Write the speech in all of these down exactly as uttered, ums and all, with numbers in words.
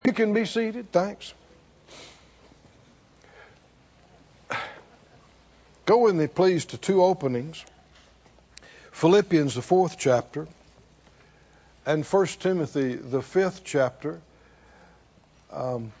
You can be seated. Thanks. Go with me, please, to two openings. Philippians, the fourth chapter, and First Timothy, the fifth chapter. Um,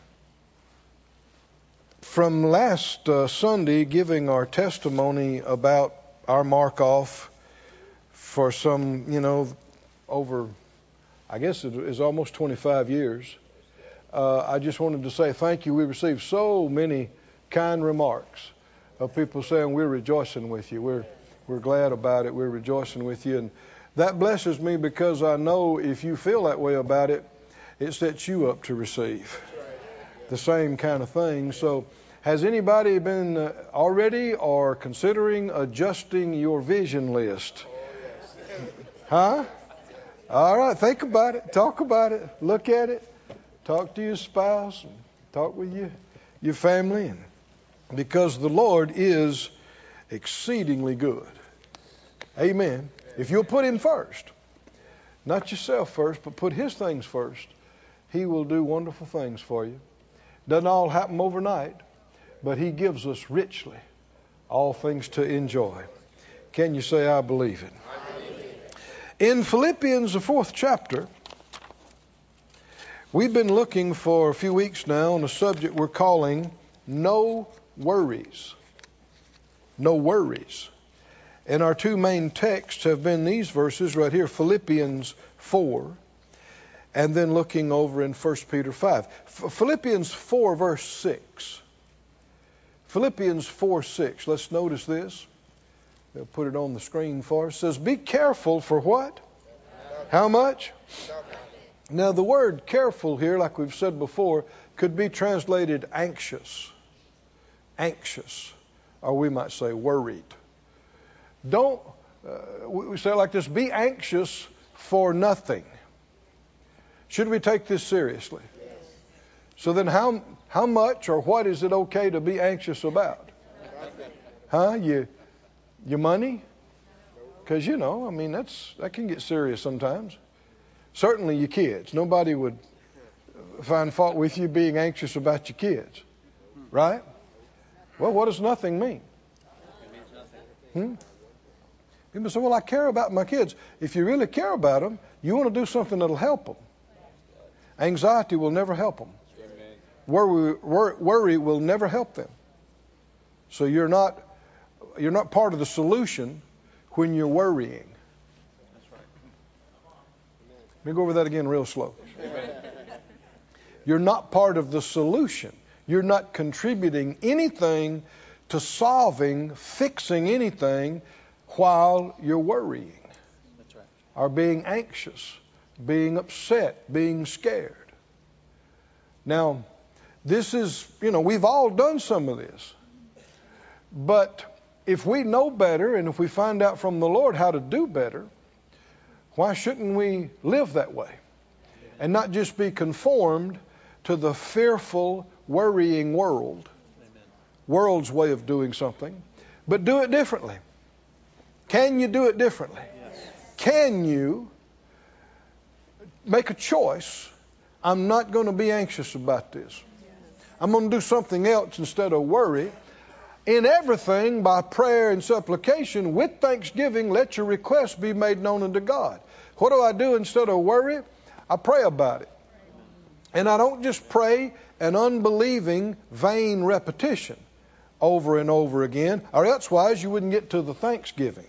from last uh, Sunday, giving our testimony about our mark off for some, you know, over, I guess it is almost twenty-five years. Uh, I just wanted to say thank you. We received so many kind remarks of people saying we're rejoicing with you. We're we're glad about it. We're rejoicing with you. And that blesses me because I know if you feel that way about it, it sets you up to receive the same kind of thing. So has anybody been uh, already or considering adjusting your vision list? Huh? All right. Think about it. Talk about it. Look at it. Talk to your spouse, and talk with your, your family, and because the Lord is exceedingly good. Amen. If you'll put Him first, not yourself first, but put His things first, He will do wonderful things for you. Doesn't all happen overnight, but He gives us richly all things to enjoy. Can you say, I believe it? I believe it. In Philippians, the fourth chapter, we've been looking for a few weeks now on a subject we're calling No Worries. No worries. And our two main texts have been these verses right here, Philippians four, and then looking over in First Peter five. Philippians four, verse six. Philippians four, six. Let's notice this. They'll put it on the screen for us. It says, be careful for what? How much? Now, the word careful here, like we've said before, could be translated anxious. Anxious. Or we might say worried. Don't, uh, we say it like this, be anxious for nothing. Should we take this seriously? Yes. So then how how much or what is it okay to be anxious about? Nothing. Huh? You, your money? Because, you know, I mean, that's that can get serious sometimes. Certainly your kids. Nobody would find fault with you being anxious about your kids. Right? Well, what does nothing mean? It means nothing. Hmm? People say, well, I care about my kids. If you really care about them, you want to do something that'll help them. Anxiety will never help them. Amen. Worry, worry, worry will never help them. So you're not you're not part of the solution when you're worrying. That's right. Let me go over that again real slow. Amen. You're not part of the solution. You're not contributing anything to solving, fixing anything while you're worrying. That's right. Or being anxious, being upset, being scared. Now, this is, you know, we've all done some of this. But if we know better and if we find out from the Lord how to do better, why shouldn't we live that way? And not just be conformed to the fearful, worrying world, Amen. world's way of doing something, but do it differently. Can you do it differently? Yes. Can you make a choice? I'm not going to be anxious about this. I'm going to do something else instead of worry. In everything, by prayer and supplication, with thanksgiving, let your requests be made known unto God. What do I do instead of worry? I pray about it. And I don't just pray an unbelieving, vain repetition over and over again, or elsewise you wouldn't get to the thanksgiving.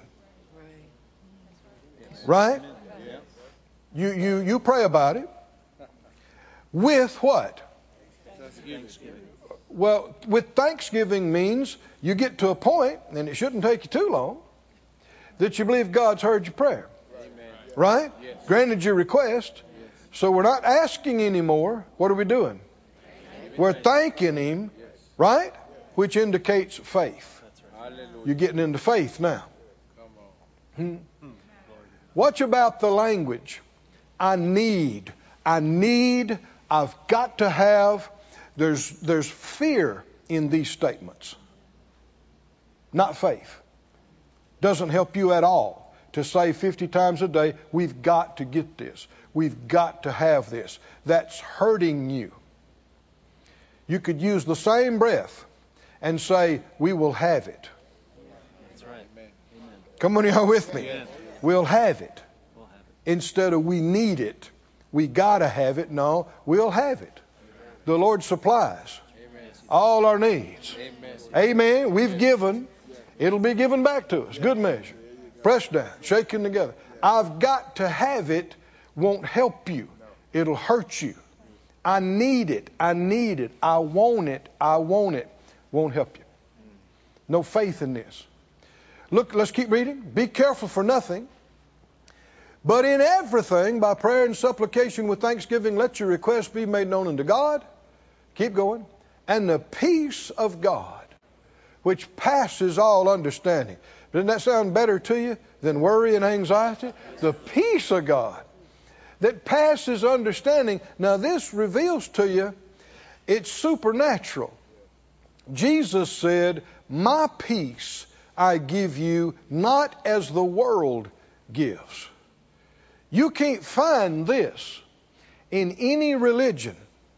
Right? Yeah. You, you, you pray about it with what? Thanksgiving. Well, with thanksgiving means you get to a point, and it shouldn't take you too long, that you believe God's heard your prayer. Amen. Right? Yes. Granted your request. Yes. So we're not asking anymore. What are we doing? Amen. We're thanking Him, Yes. right? Which indicates faith. That's right. Hallelujah. You're getting into faith now. Come on. Hmm. Watch about the language. I need. I need. I've got to have. There's, there's fear in these statements. Not faith. Doesn't help you at all to say fifty times a day, we've got to get this. We've got to have this. That's hurting you. You could use the same breath and say, we will have it. That's right. Amen. Come on, y'all with me? Amen. We'll have it. We'll have it. Instead of we need it, we got to have it. No, we'll have it. The Lord supplies all our needs. Amen. Amen. We've given. It'll be given back to us. Good measure. Pressed down, shaken together. I've got to have it won't help you. It'll hurt you. I need it. I need it. I want it. I want it. Won't help you. No faith in this. Look, let's keep reading. Be careful for nothing, but in everything, by prayer and supplication with thanksgiving, let your requests be made known unto God. Keep going. And the peace of God, which passes all understanding. Doesn't that sound better to you than worry and anxiety? The peace of God that passes understanding. Now this reveals to you it's supernatural. Jesus said, my peace I give you, not as the world gives. You can't find this in any religion,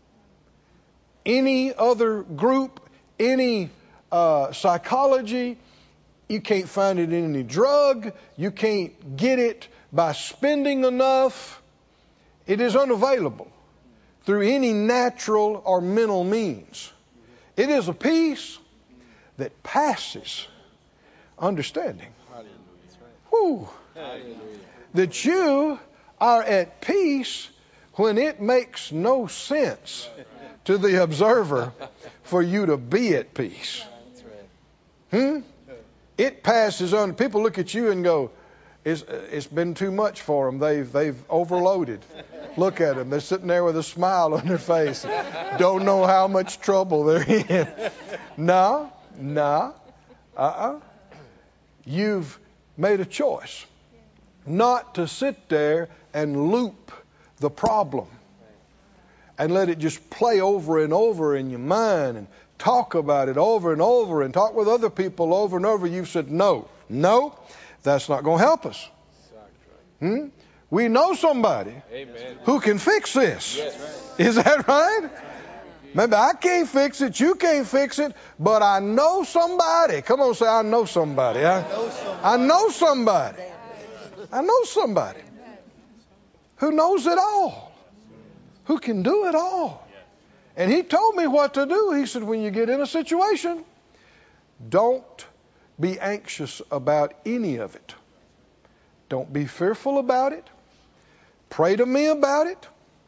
any other group, any uh, psychology. You can't find it in any drug. You can't get it by spending enough. It is unavailable through any natural or mental means. It is a peace that passes understanding. Whew. That you are at peace when it makes no sense to the observer for you to be at peace. Hmm? It passes on. People look at you and go, it's, it's been too much for them. They've, they've overloaded. Look at them. They're sitting there with a smile on their face. Don't know how much trouble they're in. No, no, uh-uh. You've made a choice not to sit there and loop the problem and let it just play over and over in your mind and talk about it over and over and talk with other people over and over. You've said, no, no, that's not going to help us. Hmm? We know somebody Amen. who can fix this. Yes. Is that right? Maybe I can't fix it, you can't fix it, but I know somebody. Come on, say, I know somebody. I, I know somebody. I know somebody who knows it all, who can do it all. And he told me what to do. He said, when you get in a situation, don't be anxious about any of it. Don't be fearful about it. Pray to me about it.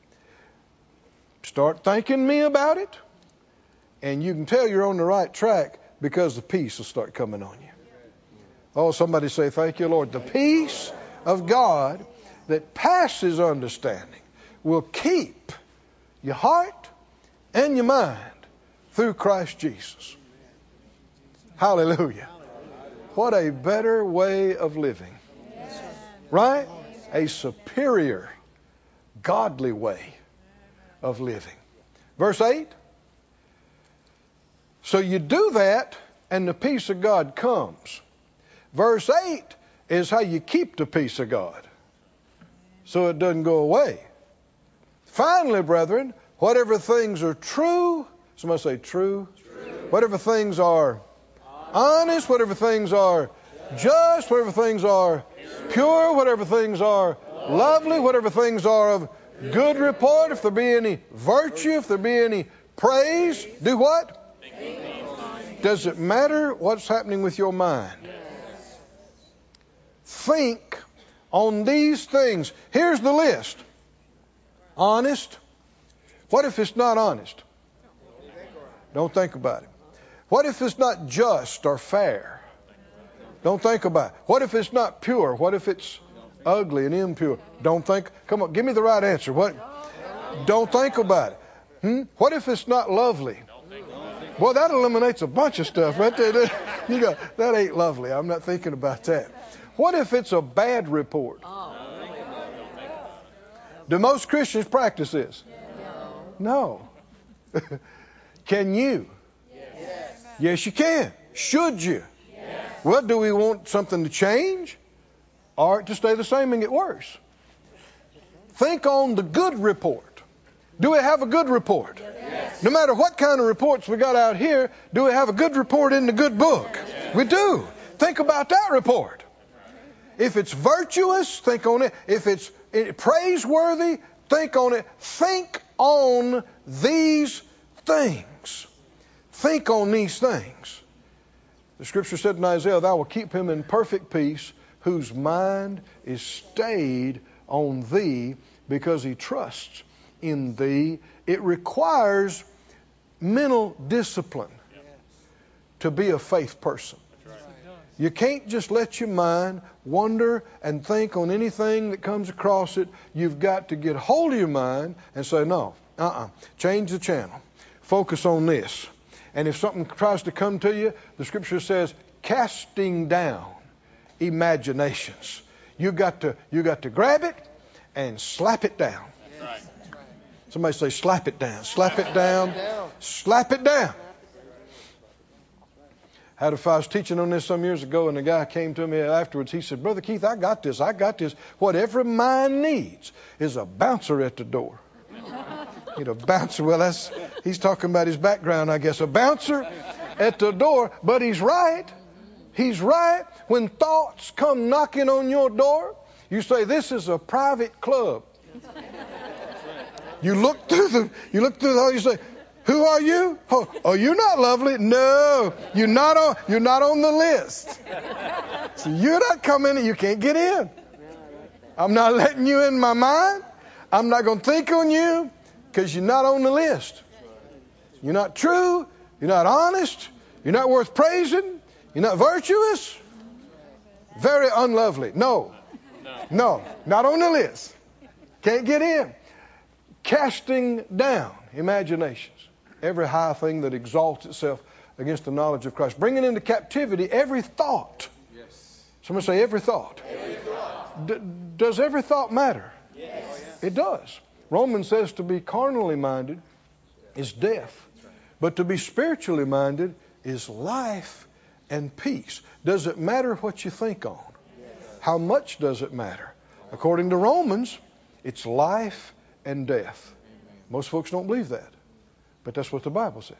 Start thanking me about it. And you can tell you're on the right track because the peace will start coming on you. Oh, somebody say, thank you, Lord. The peace of God that passes understanding will keep your heart and your mind through Christ Jesus. Hallelujah. What a better way of living. Right? A superior, godly way of living. Verse eight. So you do that and the peace of God comes. Verse eight is how you keep the peace of God so it doesn't go away. Finally, brethren, whatever things are true, somebody say true. True. Whatever things are honest, whatever things are just, whatever things are pure, whatever things are lovely, whatever things are of good report, if there be any virtue, if there be any praise, do what? Does it matter what's happening with your mind? Think on these things. Here's the list. Honest. What if it's not honest? Don't think about it. What if it's not just or fair? Don't think about it. What if it's not pure? What if it's ugly and impure? Don't think. Come on, give me the right answer. What? Don't think about it. Hmm? What if it's not lovely? Well, that eliminates a bunch of stuff right there. You go, that ain't lovely. I'm not thinking about that. What if it's a bad report? Do most Christians practice this? No. Can you? Yes. Yes, you can. Should you? Yes. Well, do we want something to change or to stay the same and get worse? Think on the good report. Do we have a good report? Yes. No matter what kind of reports we got out here, do we have a good report in the good book? We do. Think about that report. If it's virtuous, think on it. If it's praiseworthy, think on it. Think on these things. Think on these things. The scripture said in Isaiah, thou will keep him in perfect peace, whose mind is stayed on thee, because he trusts in thee. It requires mental discipline to be a faith person. You can't just let your mind wander and think on anything that comes across it. You've got to get hold of your mind and say, no, uh-uh, change the channel. Focus on this. And if something tries to come to you, the scripture says, casting down imaginations. You got to you got to grab it and slap it down. Right. Somebody say, slap it down. Slap it down. Slap it down. Had if I was teaching on this some years ago, and the guy came to me afterwards. He said, Brother Keith, I got this. I got this. What every mind needs is a bouncer at the door. You know, bouncer. Well, that's he's talking about his background, I guess. A bouncer at the door. But he's right. He's right. When thoughts come knocking on your door, you say, this is a private club. You look through the, you look through the hole, you say, who are you? Oh, oh, you're not lovely. No, you're not on, you're not on the list. So you're not coming, you can't get in. I'm not letting you in my mind. I'm not going to think on you because you're not on the list. You're not true. You're not honest. You're not worth praising. You're not virtuous. Very unlovely. No, no, not on the list. Can't get in. Casting down imaginations. Every high thing that exalts itself against the knowledge of Christ. Bringing into captivity every thought. Yes. Someone say every thought. Every thought. D- does every thought matter? Yes. It does. Romans says to be carnally minded is death. But to be spiritually minded is life and peace. Does it matter what you think on? How much does it matter? According to Romans, it's life and death. Most folks don't believe that. But that's what the Bible says.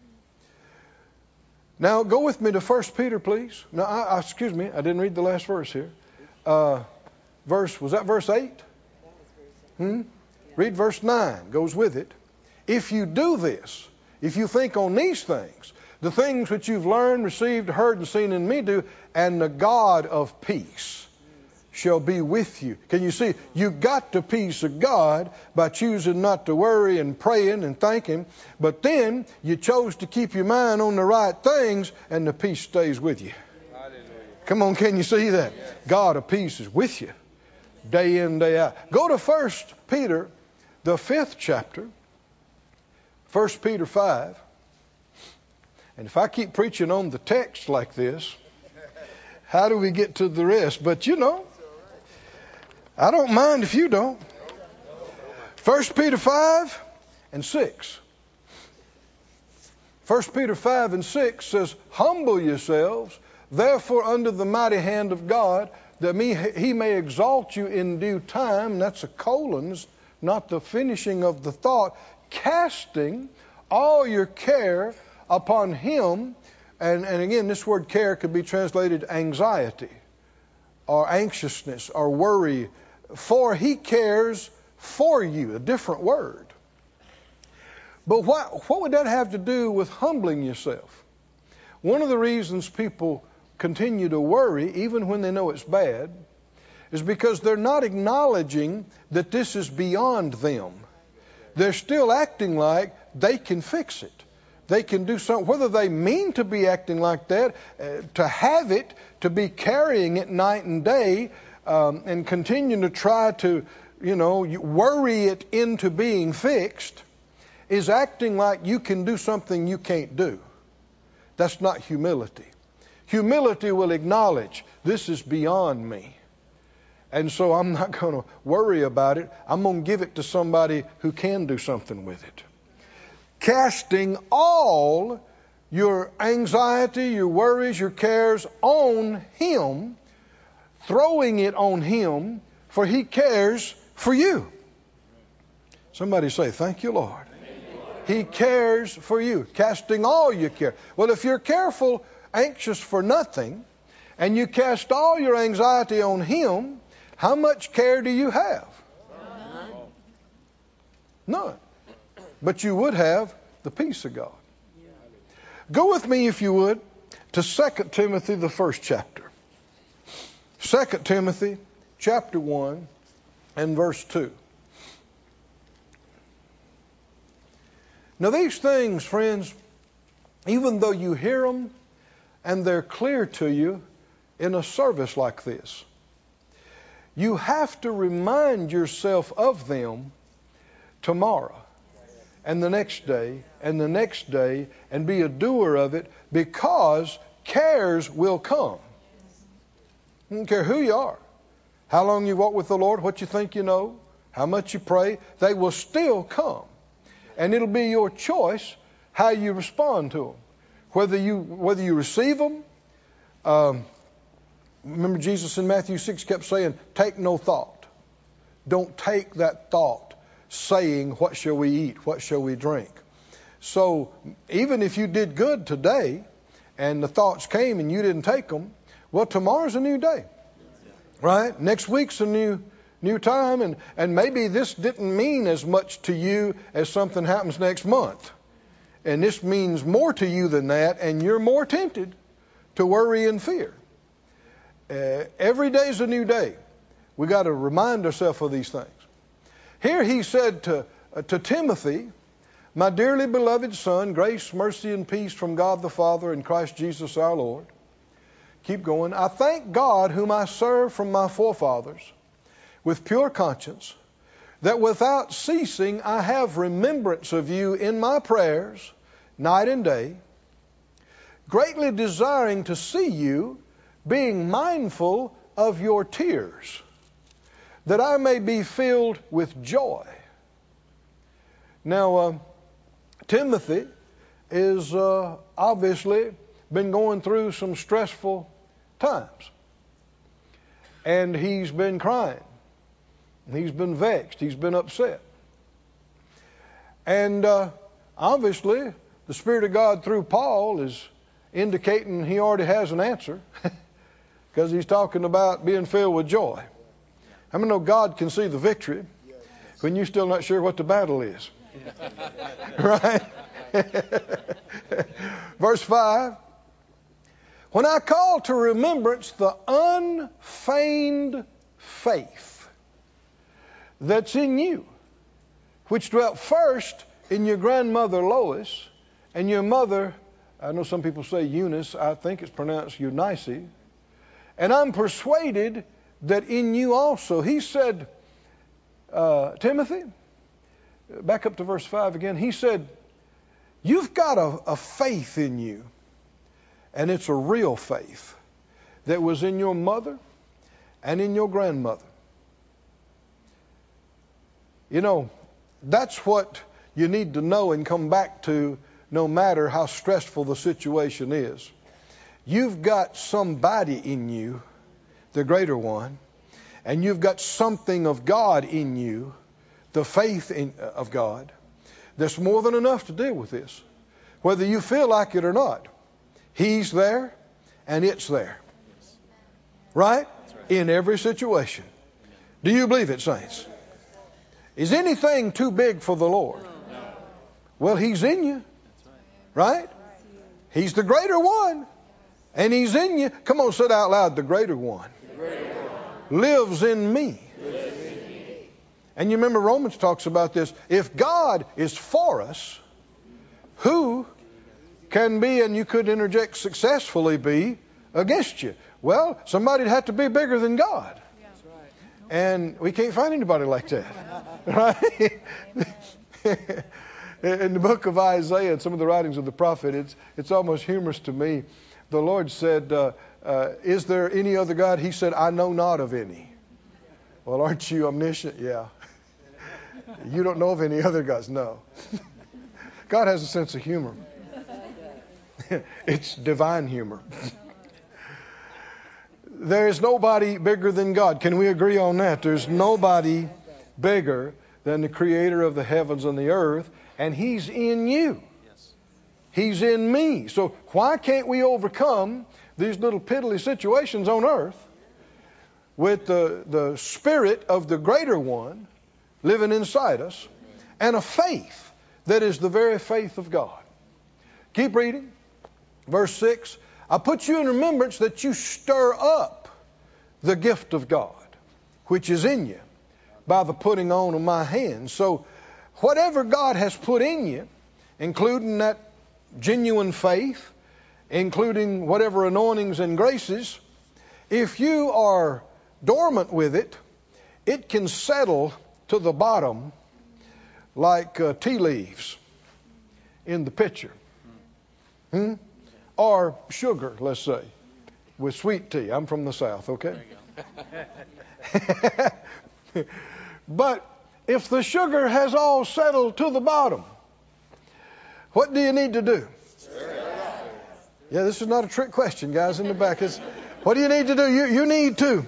Now, go with me to First Peter, please. No, I, I, excuse me, I didn't read the last verse here. Uh, verse, was that verse eight? Hmm? Read verse nine, goes with it. If you do this, if you think on these things, the things which you've learned, received, heard, and seen in me do, and the God of peace shall be with you. Can you see? You got the peace of God by choosing not to worry and praying and thinking, but then you chose to keep your mind on the right things, and the peace stays with you. Hallelujah. Come on, can you see that? Yes. God of peace is with you day in, day out. Go to First Peter, the fifth chapter, First Peter five. And if I keep preaching on the text like this, how do we get to the rest? But you know, I don't mind if you don't. First Peter five and six. First Peter five and six says, humble yourselves, therefore, under the mighty hand of God, that me, he may exalt you in due time. That's a colons, not the finishing of the thought. Casting all your care upon him. And, and again, this word care could be translated anxiety or anxiousness or worry. For he cares for you, a different word. But what, what would that have to do with humbling yourself? One of the reasons people continue to worry, even when they know it's bad, is because they're not acknowledging that this is beyond them. They're still acting like they can fix it. They can do something, whether they mean to be acting like that, uh, to have it, to be carrying it night and day, um, and continue to try to, you know, worry it into being fixed, is acting like you can do something you can't do. That's not humility. Humility will acknowledge this is beyond me. And so I'm not going to worry about it. I'm going to give it to somebody who can do something with it. Casting all your anxiety, your worries, your cares on him, throwing it on him, for he cares for you. Somebody say, thank you, Lord. He cares for you, casting all your care. Well, if you're careful, anxious for nothing, and you cast all your anxiety on Him, how much care do you have? None. But you would have the peace of God. Go with me, if you would, to Second Timothy, the first chapter. Second Timothy, chapter one, and verse two. Now these things, friends, even though you hear them and they're clear to you in a service like this, you have to remind yourself of them tomorrow and the next day and the next day and be a doer of it, because cares will come. I don't care who you are, how long you walk with the Lord, what you think you know, how much you pray, they will still come. And it'll be your choice how you respond to them. Whether you whether you receive them. Um, remember Jesus in Matthew six kept saying, take no thought. Don't take that thought saying, what shall we eat? What shall we drink? So even if you did good today and the thoughts came and you didn't take them, well, tomorrow's a new day. Right? Next week's a new New time, and, and maybe this didn't mean as much to you as something happens next month. And this means more to you than that, and you're more tempted to worry and fear. Uh, every day's a new day. We got to remind ourselves of these things. Here he said to, uh, to Timothy, my dearly beloved son, grace, mercy, and peace from God the Father and Christ Jesus our Lord. Keep going. I thank God whom I serve from my forefathers, with pure conscience, that without ceasing I have remembrance of you in my prayers, night and day, greatly desiring to see you, being mindful of your tears, that I may be filled with joy. Now, uh, Timothy is uh, obviously been going through some stressful times, and he's been crying. He's been vexed. He's been upset. And uh, obviously, the Spirit of God through Paul is indicating he already has an answer, because he's talking about being filled with joy. How many know God can see the victory when you're still not sure what the battle is? Right? Verse five. When I call to remembrance the unfeigned faith that's in you, which dwelt first in your grandmother Lois and your mother, I know some people say Eunice, I think it's pronounced Eunice, and I'm persuaded that in you also. He said, uh, Timothy, back up to verse five again, he said, you've got a, a faith in you, and it's a real faith that was in your mother and in your grandmother. You know, that's what you need to know and come back to, no matter how stressful the situation is. You've got somebody in you, the greater one, and you've got something of God in you, the faith in, of God, that's more than enough to deal with this. Whether you feel like it or not, He's there and it's there. Right? In every situation. Do you believe it, saints? Is anything too big for the Lord? Well, He's in you. Right? He's the greater one. And He's in you. Come on, say it out loud. The greater one, the greater one. Lives in me. Lives in me. And you remember Romans talks about this. If God is for us, who can be, and you could interject successfully, be against you? Well, somebody'd have to be bigger than God. And we can't find anybody like that. Right? In the book of Isaiah and some of the writings of the prophet, it's it's almost humorous to me. The Lord said, uh, uh, is there any other God? He said, I know not of any. Well, aren't you omniscient? Yeah. You don't know of any other gods? No. God has a sense of humor. It's divine humor. There is nobody bigger than God. Can we agree on that? There's nobody bigger than the creator of the heavens and the earth, and he's in you. Yes. He's in me. So why can't we overcome these little piddly situations on earth with the, the spirit of the greater one living inside us and a faith that is the very faith of God? Keep reading. Verse six, I put you in remembrance that you stir up the gift of God, which is in you, by the putting on of my hands. So whatever God has put in you, including that genuine faith, including whatever anointings and graces, if you are dormant with it, it can settle to the bottom like uh, tea leaves in the pitcher. Hmm? Or sugar, let's say, with sweet tea. I'm from the South, okay? But if the sugar has all settled to the bottom, what do you need to do? Yeah, this is not a trick question, guys in the back. It's, what do you need to do? You, you need to.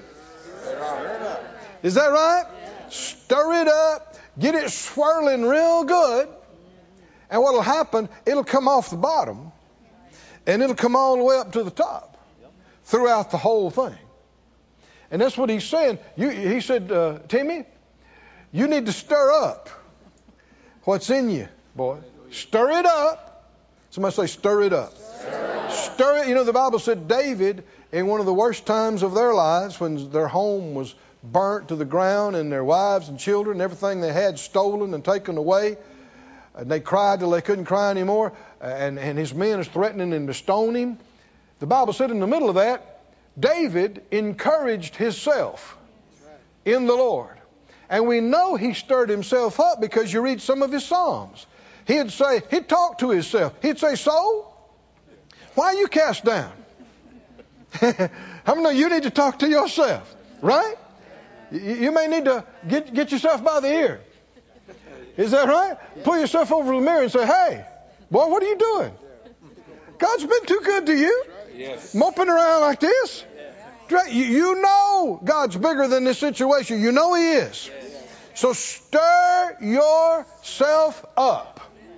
Is that right? Stir it up. Get it swirling real good. And what will happen, it'll come off the bottom. And it'll come all the way up to the top. Throughout the whole thing. And that's what he's saying. You, he said, uh, Timmy, you need to stir up what's in you, boy. Stir it up. Somebody say, stir it up. Stir, stir it. You know, the Bible said David, in one of the worst times of their lives, when their home was burnt to the ground and their wives and children and everything they had stolen and taken away, and they cried till they couldn't cry anymore, and, and his men is threatening him to stone him. The Bible said in the middle of that, David encouraged himself in the Lord. And we know he stirred himself up because you read some of his Psalms. He'd say, he'd talk to himself. He'd say, soul, why are you cast down? How many know you need to talk to yourself, right? You, you may need to get, get yourself by the ear. Is that right? Pull yourself over the mirror and say, hey, boy, what are you doing? God's been too good to you. Yes. Moping around like this. You, you know God's bigger than this situation. You know He is. So stir yourself up.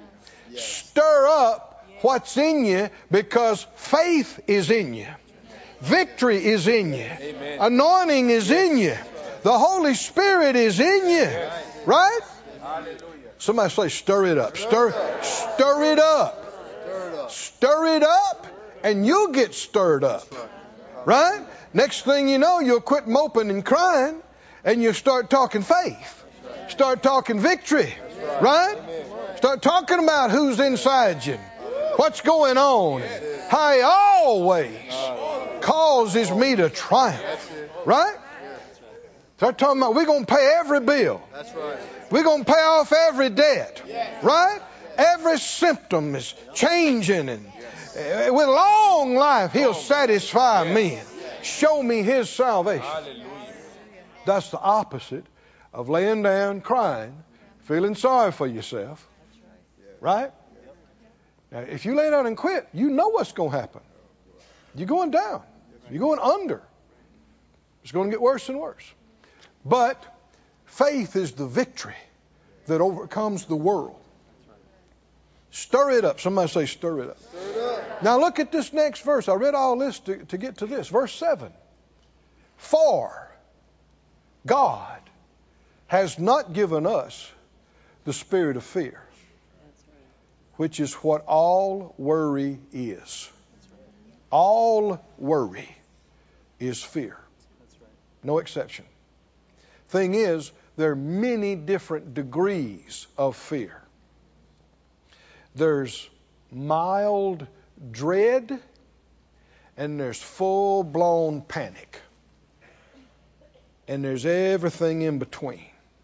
Stir up what's in you, because faith is in you. Victory is in you. Amen. Anointing is in you. The Holy Spirit is in you. Right? Hallelujah. Somebody say, stir it up. Stir, stir it up. Stir it up, and you'll get stirred up. Right? Next thing you know, you'll quit moping and crying, and you'll start talking faith. Start talking victory. Right? Start talking about who's inside you. What's going on. How He always causes me to triumph. Right? Start talking about we're going to pay every bill. We're going to pay off every debt. Right? Every symptom is changing, and with long life He'll satisfy me and show me His salvation. That's the opposite of laying down, crying, feeling sorry for yourself. Right? Now, if you lay down and quit, you know what's going to happen. You're going down. You're going under. It's going to get worse and worse. But faith is the victory that overcomes the world. Stir it up. Somebody say, stir it up. Stir it up. Now look at this next verse. I read all this to, to get to this. Verse seven. For God has not given us the spirit of fear, which is what all worry is. All worry is fear. No exception. Thing is, there are many different degrees of fear. There's mild dread, and there's full-blown panic. And there's everything in between.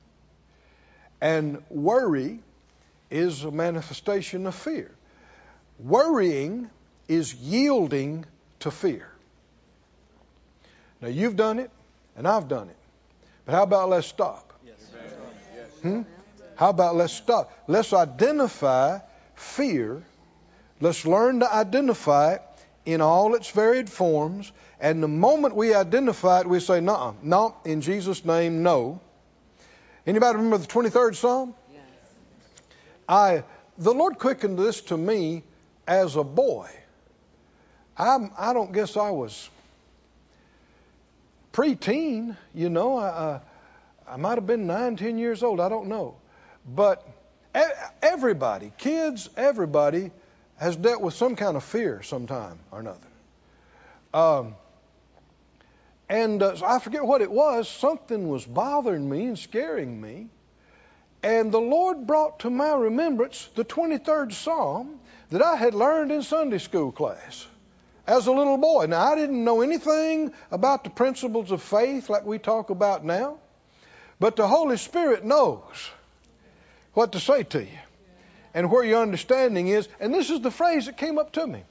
And worry is a manifestation of fear. Worrying is yielding to fear. Now, you've done it, and I've done it. But how about let's stop? Hmm? How about let's stop? Let's identify fear. Let's learn to identify it in all its varied forms. And the moment we identify it, we say, no, no, in Jesus' name, no. Anybody remember the twenty-third Psalm? Yes. I, the Lord quickened this to me as a boy. I'm, I don't guess I was preteen, you know. I, uh, I might have been nine, ten years old. I don't know. But everybody, kids, everybody has dealt with some kind of fear sometime or another. Um, and uh, so I forget what it was. Something was bothering me and scaring me. And the Lord brought to my remembrance the twenty-third Psalm that I had learned in Sunday school class as a little boy. Now, I didn't know anything about the principles of faith like we talk about now, but the Holy Spirit knows what to say to you and where your understanding is. And this is the phrase that came up to me.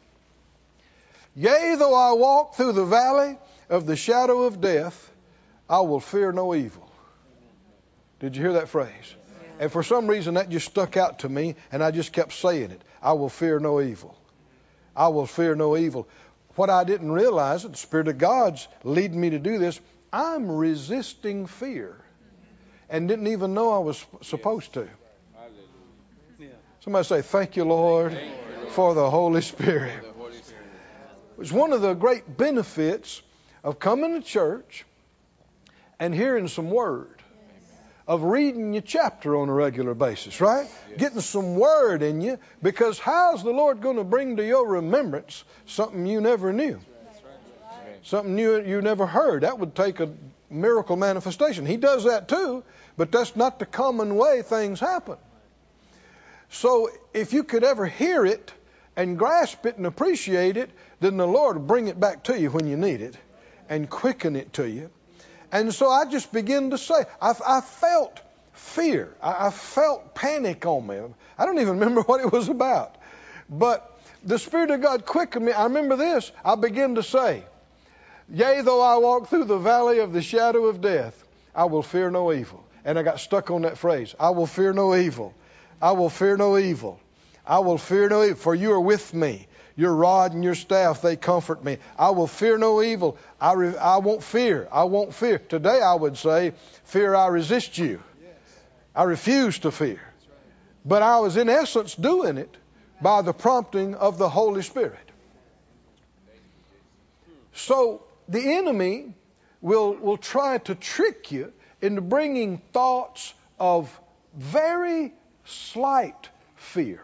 Yea, though I walk through the valley of the shadow of death, I will fear no evil. Did you hear that phrase? Yeah. And for some reason that just stuck out to me, and I just kept saying it. I will fear no evil. I will fear no evil. What I didn't realize, the Spirit of God's leading me to do this, I'm resisting fear and didn't even know I was supposed to. Somebody say, thank you, Lord, thank you, Lord, for the Holy Spirit. It's one of the great benefits of coming to church and hearing some word, of reading your chapter on a regular basis, right? Yes. Getting some word in you, because how's the Lord going to bring to your remembrance something you never knew? Right. Something you, you never heard. That would take a miracle manifestation. He does that too, but that's not the common way things happen. So if you could ever hear it and grasp it and appreciate it, then the Lord will bring it back to you when you need it and quicken it to you. And so I just begin to say, I, I felt fear. I, I felt panic on me. I don't even remember what it was about. But the Spirit of God quickened me. I remember this. I began to say, yea, though I walk through the valley of the shadow of death, I will fear no evil. And I got stuck on that phrase. I will fear no evil. I will fear no evil. I will fear no evil, for you are with me. Your rod and your staff, they comfort me. I will fear no evil. I, re- I won't fear. I won't fear. Today I would say, fear, I resist you. I refuse to fear. But I was in essence doing it by the prompting of the Holy Spirit. So the enemy will, will try to trick you into bringing thoughts of very slight fear.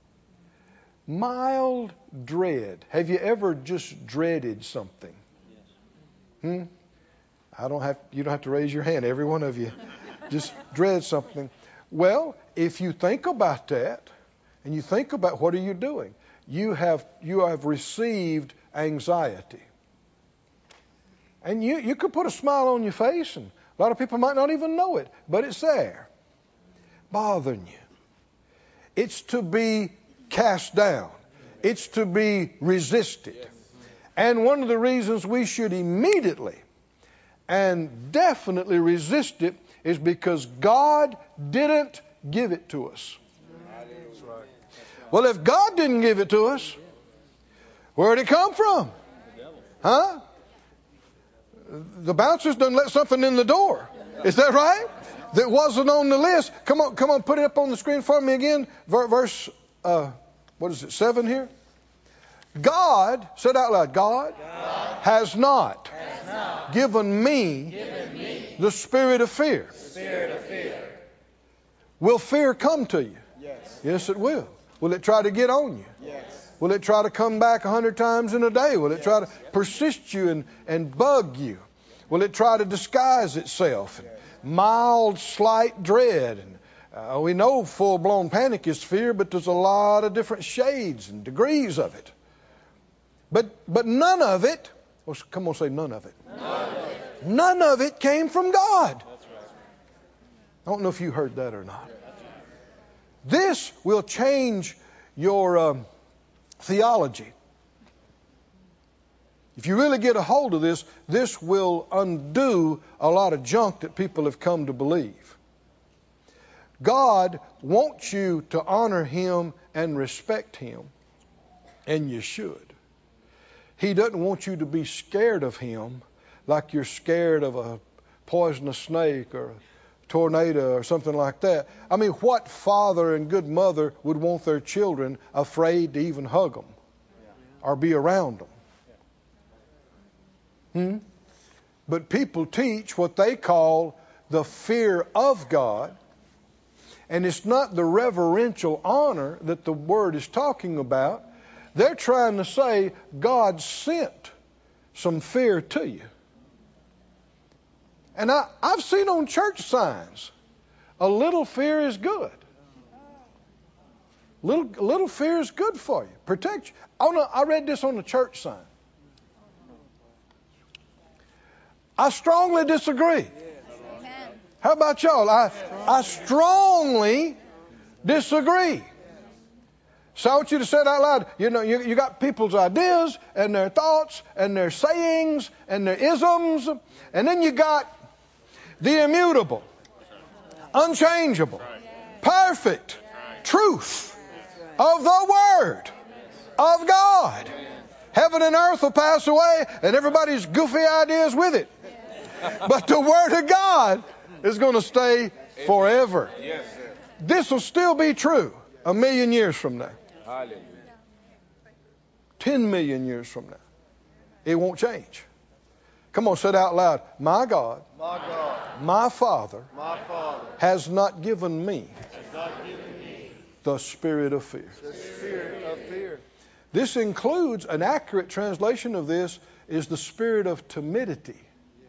Mild dread. Have you ever just dreaded something? Hmm? I don't have, you don't have to raise your hand. Every one of you just dread something. Well, if you think about that and you think about what are you doing, you have, you have received anxiety. And you, you could put a smile on your face, and a lot of people might not even know it, but it's there, bothering you. It's to be cast down. It's to be resisted. And one of the reasons we should immediately and definitely resist it is because God didn't give it to us. Well, if God didn't give it to us, where did it come from? Huh? The bouncers done let something in the door. Is that right? That wasn't on the list. Come on, come on, put it up on the screen for me again. Verse, uh, what is it, seven here? God, say it out loud, God, God has, not has not given me, given me the spirit of fear. Spirit of fear. Will fear come to you? Yes. Yes, it will. Will it try to get on you? Yes. Will it try to come back a hundred times in a day? Will it try to persist you and, and bug you? Will it try to disguise itself? And mild, slight dread. And uh, we know full-blown panic is fear, but there's a lot of different shades and degrees of it. But but none of it, well, come on, say none of it. None of it, none of it came from God. I don't know if you heard that or not. This will change your um, theology. If you really get a hold of this, this will undo a lot of junk that people have come to believe. God wants you to honor Him and respect Him, and you should. He doesn't want you to be scared of Him like you're scared of a poisonous snake or a tornado or something like that. I mean, what father and good mother would want their children afraid to even hug them or be around them? Hmm? But people teach what they call the fear of God. And it's not the reverential honor that the Word is talking about. They're trying to say God sent some fear to you. And I, I've seen on church signs, a little fear is good. Little, little fear is good for you. Protect you. Oh no, I read this on the church sign. I strongly disagree. How about y'all? I, I strongly disagree. So I want you to say it out loud. You know, you, you got people's ideas and their thoughts and their sayings and their isms. And then you got the immutable, unchangeable, perfect truth of the Word of God. Heaven and earth will pass away and everybody's goofy ideas with it. But the Word of God is going to stay forever. This will still be true a million years from now. Ten million years from now. It won't change. Come on, say it out loud. My God, My God, my Father, my Father, has not given me has not given me the spirit of fear. the spirit of fear. This includes, an accurate translation of this is the spirit of timidity.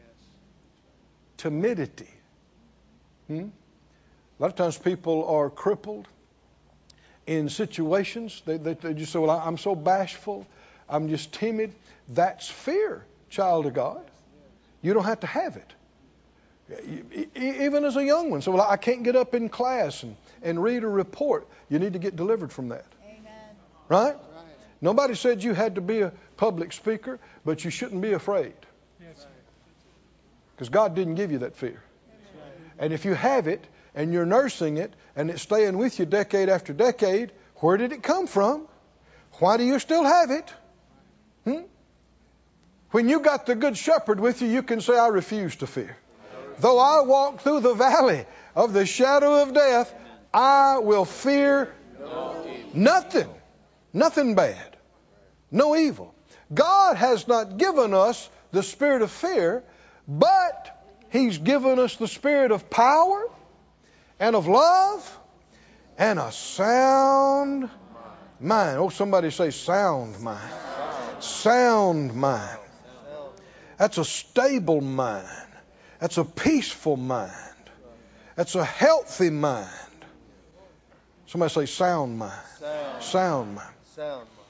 Timidity. Hmm? A lot of times people are crippled in situations. They, they, they just say, well, I'm so bashful. I'm just timid. That's fear, child of God. You don't have to have it. Even as a young one. So, well, I can't get up in class and, and read a report. You need to get delivered from that. Amen. Right? Nobody said you had to be a public speaker, but you shouldn't be afraid. Because God didn't give you that fear. And if you have it, and you're nursing it, and it's staying with you decade after decade, where did it come from? Why do you still have it? Hmm? When you got the Good Shepherd with you, you can say, I refuse to fear. Though I walk through the valley of the shadow of death, I will fear nothing. Nothing bad. No evil. God has not given us the spirit of fear, but He's given us the spirit of power and of love and a sound mind. Oh, somebody say sound mind. Sound mind. That's a stable mind. That's a peaceful mind. That's a healthy mind. Somebody say sound mind. Sound, Sound mind. sound mind.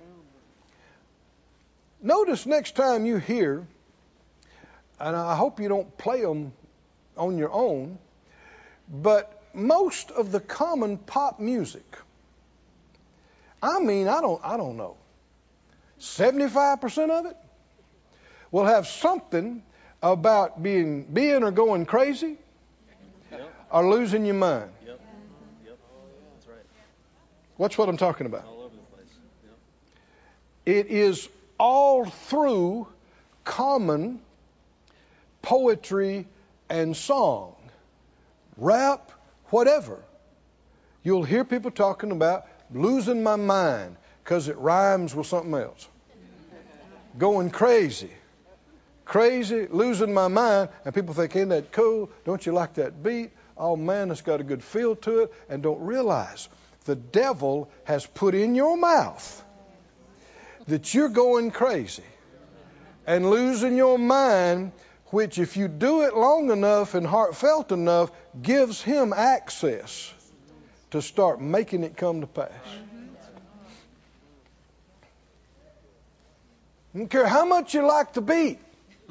Notice next time you hear, and I hope you don't play them on your own, but most of the common pop music, I mean, I don't, I don't know, seventy-five percent of it will have something about being, being or going crazy, Yep. or losing your mind. Yep. Yep. That's right. What's what I'm talking about? All over the place. Yep. It is all through common poetry and song, rap, whatever. You'll hear people talking about losing my mind because it rhymes with something else. Going crazy. Crazy, losing my mind. And people think, ain't that cool? Don't you like that beat? Oh man, it's got a good feel to it. And don't realize the devil has put in your mouth that you're going crazy and losing your mind, which if you do it long enough and heartfelt enough, gives him access to start making it come to pass. I don't care how much you like the beat.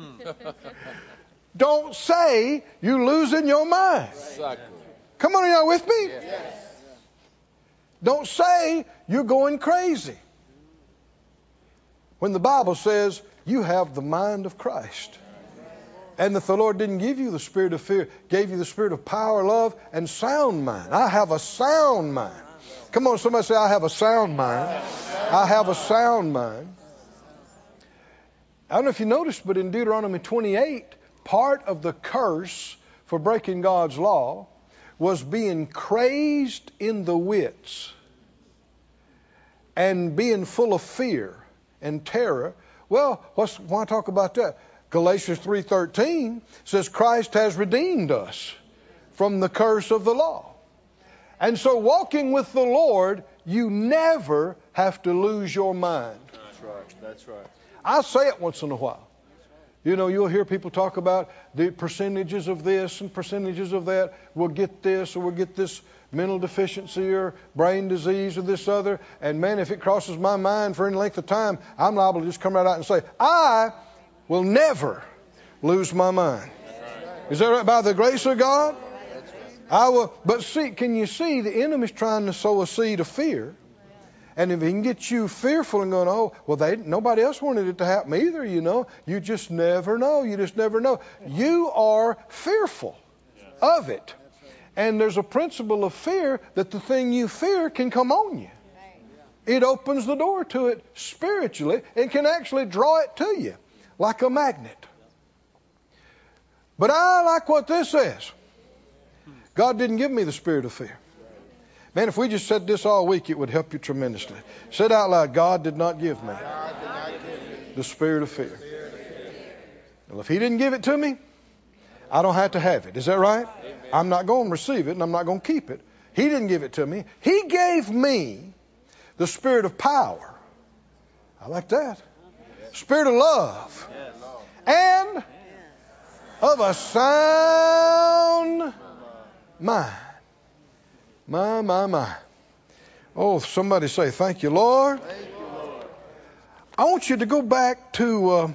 Don't say you're losing your mind. Exactly. Come on, y'all with me? Yes. Don't say you're going crazy. When the Bible says you have the mind of Christ. And that the Lord didn't give you the spirit of fear, gave you the spirit of power, love, and sound mind. I have a sound mind. Come on, somebody say, I have a sound mind. I have a sound mind. I don't know if you noticed, but in Deuteronomy twenty-eight, part of the curse for breaking God's law was being crazed in the wits and being full of fear and terror. Well, what's, why talk about that? Galatians three thirteen says Christ has redeemed us from the curse of the law. And so walking with the Lord, you never have to lose your mind. That's right. That's right. I say it once in a while. You know, you'll hear people talk about the percentages of this and percentages of that. We'll get this or we'll get this mental deficiency or brain disease or this other. And man, if it crosses my mind for any length of time, I'm liable to just come right out and say, I will never lose my mind. Is that right? By the grace of God? I will. But see, can you see the enemy's trying to sow a seed of fear? And if he can get you fearful and going, oh, well, they nobody else wanted it to happen either, you know. You just never know. You just never know. You are fearful of it. And there's a principle of fear that the thing you fear can come on you. It opens the door to it spiritually and can actually draw it to you like a magnet. But I like what this says. God didn't give me the spirit of fear. Man, if we just said this all week, it would help you tremendously. Say it out loud. God did not give me the spirit of fear. Well, if he didn't give it to me, I don't have to have it. Is that right? I'm not going to receive it and I'm not going to keep it. He didn't give it to me. He gave me the spirit of power. I like that. Spirit of love. And of a sound mind. My, my, my. Oh, somebody say, thank you, Lord. Thank you, Lord. I want you to go back to uh,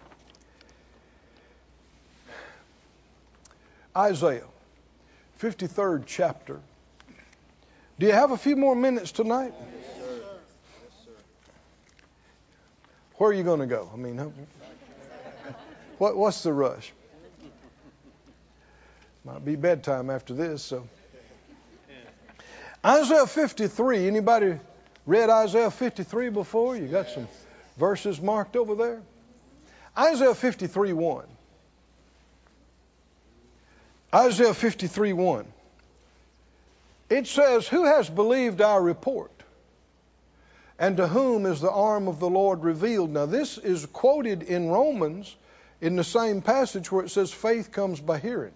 Isaiah, fifty-third chapter. Do you have a few more minutes tonight? Yes, sir. Yes, sir. Where are you going to go? I mean, huh? what, what's the rush? Might be bedtime after this, so. Isaiah fifty-three. Anybody read Isaiah fifty-three before? You got some verses marked over there? Isaiah fifty-three one. Isaiah fifty-three one. It says, who has believed our report? And to whom is the arm of the Lord revealed? Now this is quoted in Romans in the same passage where it says faith comes by hearing.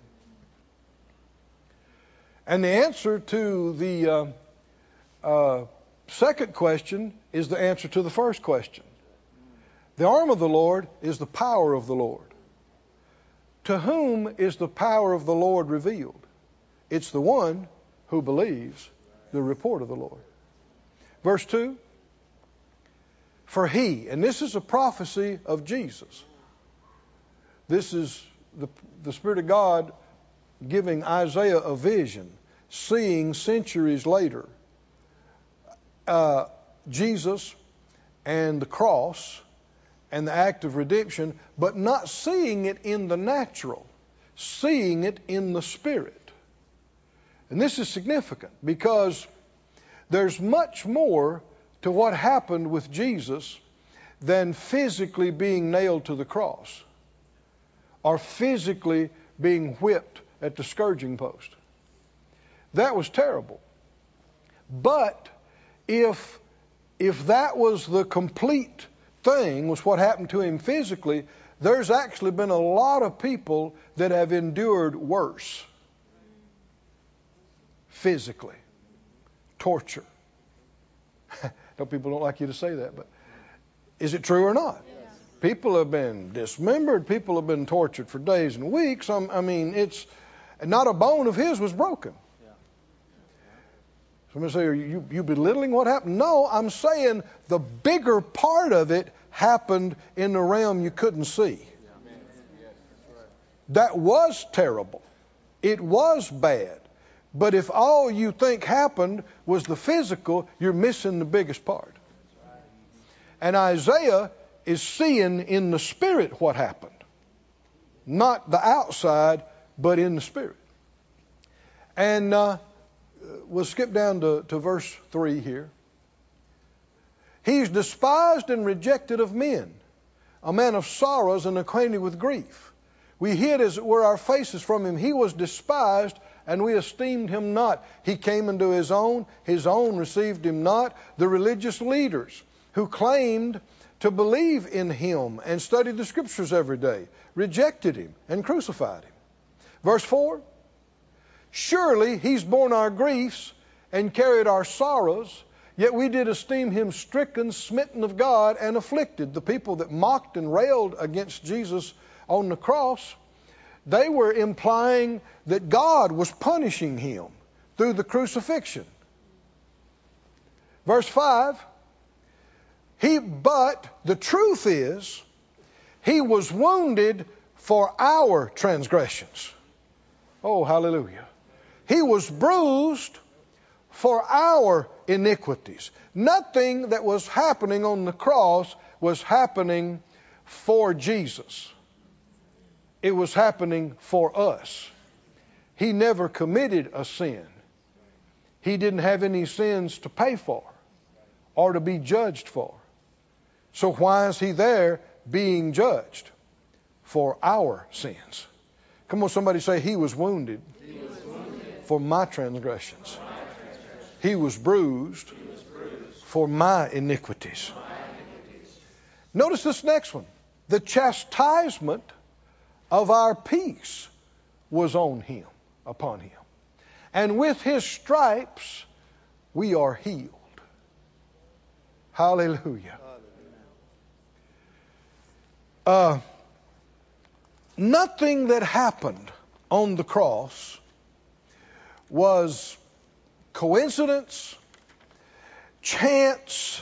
And the answer to the uh, uh, second question is the answer to the first question. The arm of the Lord is the power of the Lord. To whom is the power of the Lord revealed? It's the one who believes the report of the Lord. Verse two. For he, and this is a prophecy of Jesus. This is the, the Spirit of God giving Isaiah a vision, seeing centuries later uh, Jesus and the cross and the act of redemption, but not seeing it in the natural, seeing it in the Spirit. And this is significant because there's much more to what happened with Jesus than physically being nailed to the cross or physically being whipped at the scourging post. That was terrible. But if if that was the complete thing, was what happened to him physically, there's actually been a lot of people that have endured worse physically. Torture. No, people don't like you to say that, but is it true or not? Yes. People have been dismembered. People have been tortured for days and weeks. Um, I mean, it's not a bone of his was broken. Yeah. Somebody say, are you, you belittling what happened? No, I'm saying the bigger part of it happened in the realm you couldn't see. Yeah. That was terrible. It was bad. But if all you think happened was the physical, you're missing the biggest part. And Isaiah is seeing in the Spirit what happened. Not the outside, but in the Spirit. And uh, we'll skip down to, to verse three here. He's despised and rejected of men, a man of sorrows and acquainted with grief. We hid as it were our faces from him. He was despised, and we esteemed him not. He came into his own. His own received him not. The religious leaders who claimed to believe in him and studied the scriptures every day rejected him and crucified him. Verse four, surely he's borne our griefs and carried our sorrows, yet we did esteem him stricken, smitten of God, and afflicted. The people that mocked and railed against Jesus on the cross, they were implying that God was punishing him through the crucifixion. Verse five, he, but the truth is, he was wounded for our transgressions. Oh, hallelujah. He was bruised for our iniquities. Nothing that was happening on the cross was happening for Jesus. It was happening for us. He never committed a sin. He didn't have any sins to pay for or to be judged for. So why is he there being judged? For our sins. Come on, somebody say, he was wounded, He was wounded for my transgressions. for my transgressions. He was bruised He was bruised for my iniquities. for my iniquities. Notice this next one. The chastisement of our peace was on him, upon him. And with his stripes we are healed. Hallelujah. Uh, nothing that happened on the cross was coincidence, chance,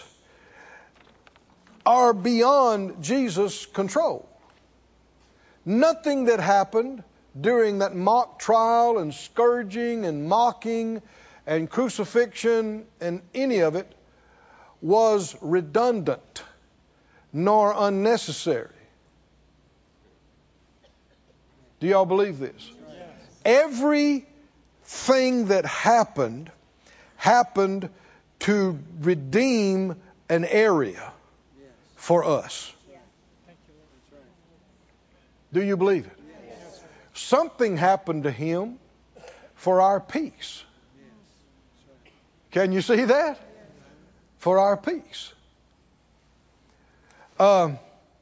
or beyond Jesus' control. Nothing that happened during that mock trial and scourging and mocking and crucifixion and any of it was redundant nor unnecessary. Do y'all believe this? Yes. Everything that happened happened to redeem an area Yes. for us. That's right. Do you believe it? Yes. Something happened to him for our peace. Yes. That's right. Can you see that? For our peace. Um,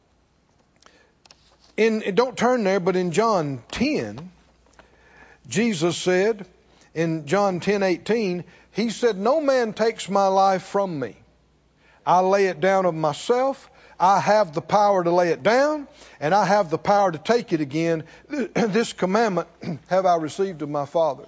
in don't turn there, but in John ten, Jesus said, in John ten eighteen, he said, no man takes my life from me. I lay it down of myself. I have the power to lay it down, and I have the power to take it again. This commandment have I received of my Father.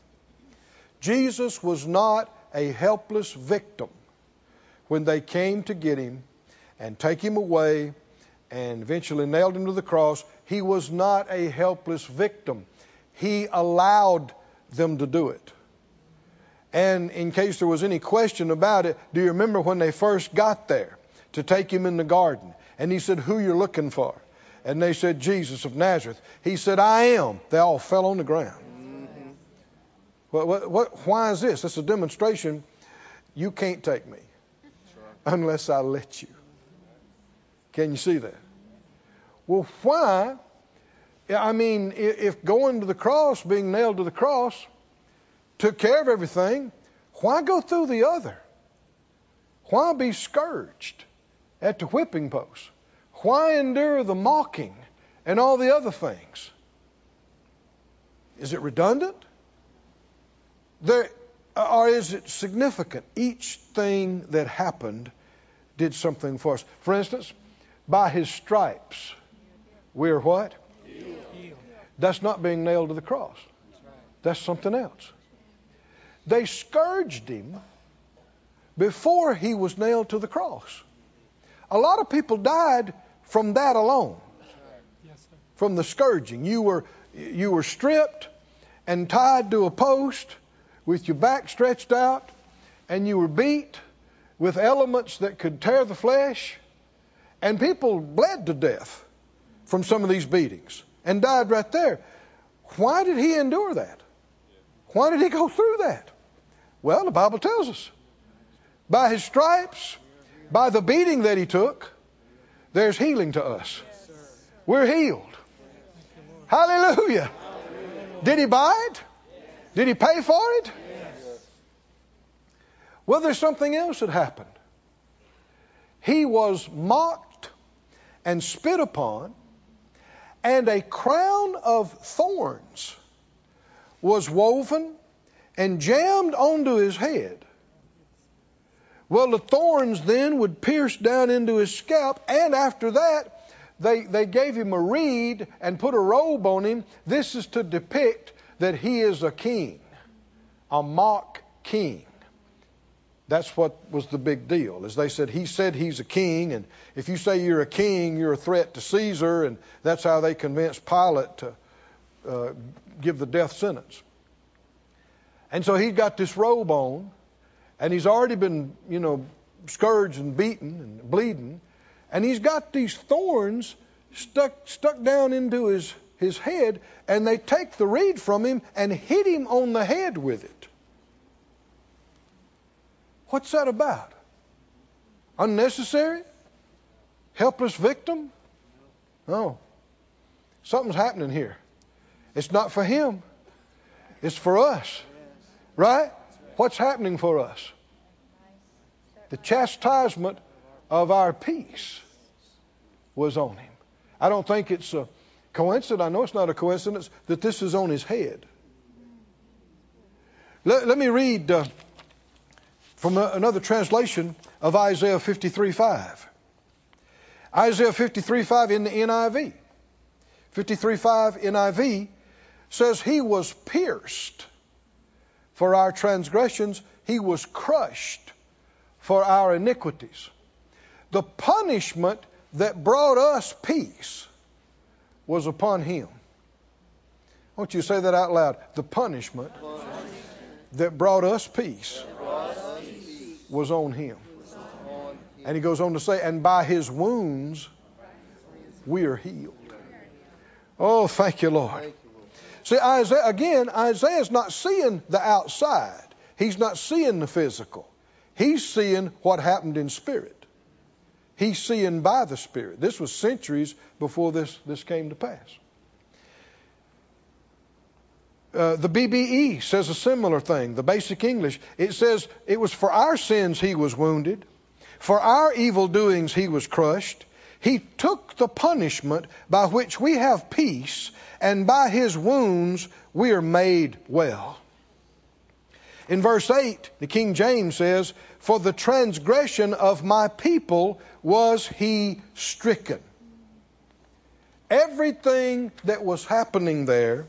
Jesus was not a helpless victim when they came to get him and take him away and eventually nailed him to the cross. He was not a helpless victim. He allowed them to do it. And in case there was any question about it, do you remember when they first got there to take him in the garden? And he said, who you're looking for? And they said, Jesus of Nazareth. He said, I am. They all fell on the ground. Mm-hmm. What, what, what, why is this? It's a demonstration. You can't take me unless I let you. Can you see that? Well, why? I mean, if going to the cross, being nailed to the cross, took care of everything, why go through the other? Why be scourged at the whipping post? Why endure the mocking and all the other things? Is it redundant? There, or is it significant? Each thing that happened did something for us. For instance, by his stripes, we're what? Healed. That's not being nailed to the cross. That's right. That's something else. They scourged him before he was nailed to the cross. A lot of people died from that alone. Yes, sir. From the scourging. You were, you were stripped and tied to a post with your back stretched out, and you were beat with elements that could tear the flesh. And people bled to death from some of these beatings and died right there. Why did he endure that? Why did he go through that? Well, the Bible tells us. By his stripes, by the beating that he took, there's healing to us. We're healed. Hallelujah. Did he buy it? Did he pay for it? Well, there's something else that happened. He was mocked and spit upon, and a crown of thorns was woven and jammed onto his head. Well, the thorns then would pierce down into his scalp, and after that, they, they gave him a reed and put a robe on him. This is to depict that he is a king, a mock king. That's what was the big deal. As they said, he said he's a king, and if you say you're a king, you're a threat to Caesar, and that's how they convinced Pilate to uh, give the death sentence. And so he's got this robe on, and he's already been, you know, scourged and beaten and bleeding, and he's got these thorns stuck stuck down into his, his head, and they take the reed from him and hit him on the head with it. What's that about? Unnecessary? Helpless victim? No. Something's happening here. It's not for him. It's for us. Right? What's happening for us? The chastisement of our peace was on him. I don't think it's a coincidence. I know it's not a coincidence that this is on his head. Let, let me read uh, from a, another translation of Isaiah fifty-three five. Isaiah fifty-three five in the N I V. fifty-three five N I V says, he was pierced for our transgressions, he was crushed for our iniquities. The punishment that brought us peace was upon him. Won't you say that out loud? The punishment that brought us peace was on him. And he goes on to say, and by his wounds we are healed. Oh, thank you, Lord. See, Isaiah, again, Isaiah's not seeing the outside. He's not seeing the physical. He's seeing what happened in spirit. He's seeing by the Spirit. This was centuries before this, this came to pass. Uh, the B B E says a similar thing, the Basic English. It says, it was for our sins he was wounded. For our evil doings he was crushed. He took the punishment by which we have peace, and by his wounds we are made well. In verse eight, the King James says, for the transgression of my people was he stricken. Everything that was happening there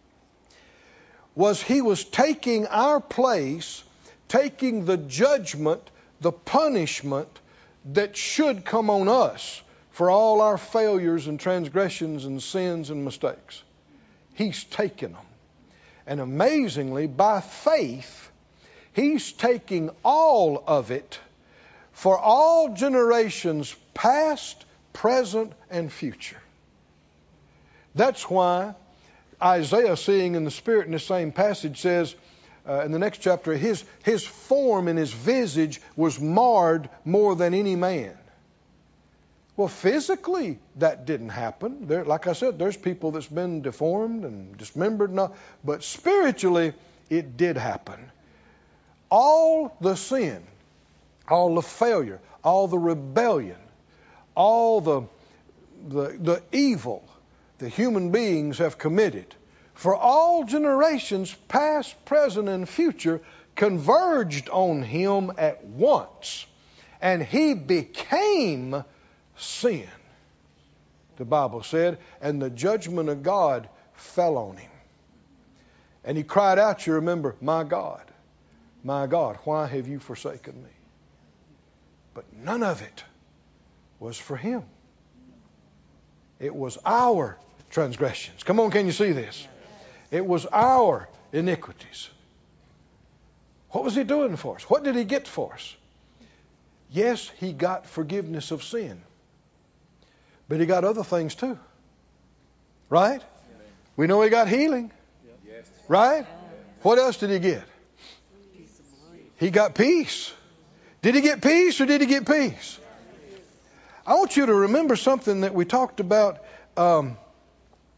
was he was taking our place, taking the judgment, the punishment that should come on us for all our failures and transgressions and sins and mistakes. He's taken them. And amazingly, by faith, he's taking all of it for all generations past, present, and future. That's why Isaiah, seeing in the Spirit in the same passage, says uh, in the next chapter, his, his form and his visage was marred more than any man. Well, physically, that didn't happen. There, like I said, there's people that's been deformed and dismembered, and all, but spiritually, it did happen. All the sin, all the failure, all the rebellion, all the, the, the evil the human beings have committed, for all generations, past, present, and future, converged on him at once. And he became sin, the Bible said, and the judgment of God fell on him. And he cried out, you remember, my God, my God, why have you forsaken me? But none of it was for him. It was our transgressions. Come on, can you see this? It was our iniquities. What was he doing for us? What did he get for us? Yes, he got forgiveness of sin. But he got other things too. Right? We know he got healing. Right? What else did he get? He got peace. Did he get peace or did he get peace? I want you to remember something that we talked about um,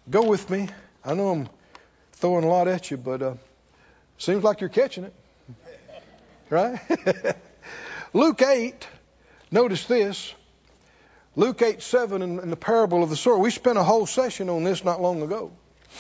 Go with me. I know I'm throwing a lot at you, but uh, seems like you're catching it. Right? Luke eight, notice this. Luke eight seven in, in the parable of the sower. We spent a whole session on this not long ago.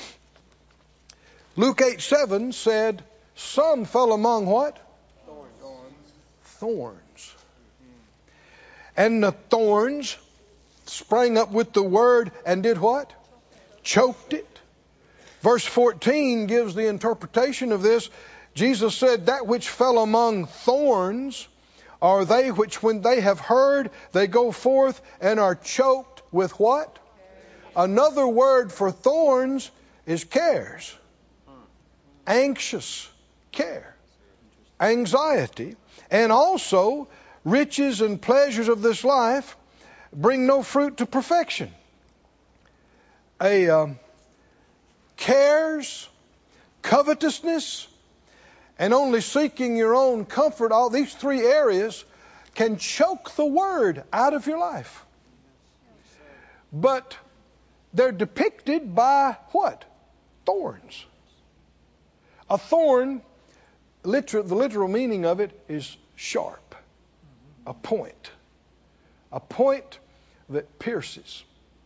Luke eight seven said, some fell among what? Thorns. Thorns. And the thorns sprang up with the word and did what? Choked it. Verse fourteen gives the interpretation of this. Jesus said, that which fell among thorns are they which when they have heard, they go forth and are choked with what? Another word for thorns is cares. Anxious care. Anxiety. And also, riches and pleasures of this life bring no fruit to perfection. A um, cares, covetousness, and only seeking your own comfort, all these three areas can choke the word out of your life. But they're depicted by what? Thorns. A thorn, literal, the literal meaning of it is sharp. A point. A point that pierces.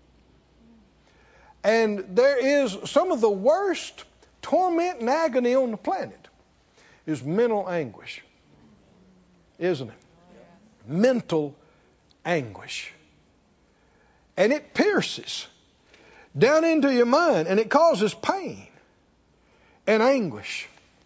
And there is some of the worst torment and agony on the planet is mental anguish. Isn't it? Mental anguish. And it pierces down into your mind and it causes pain and anguish.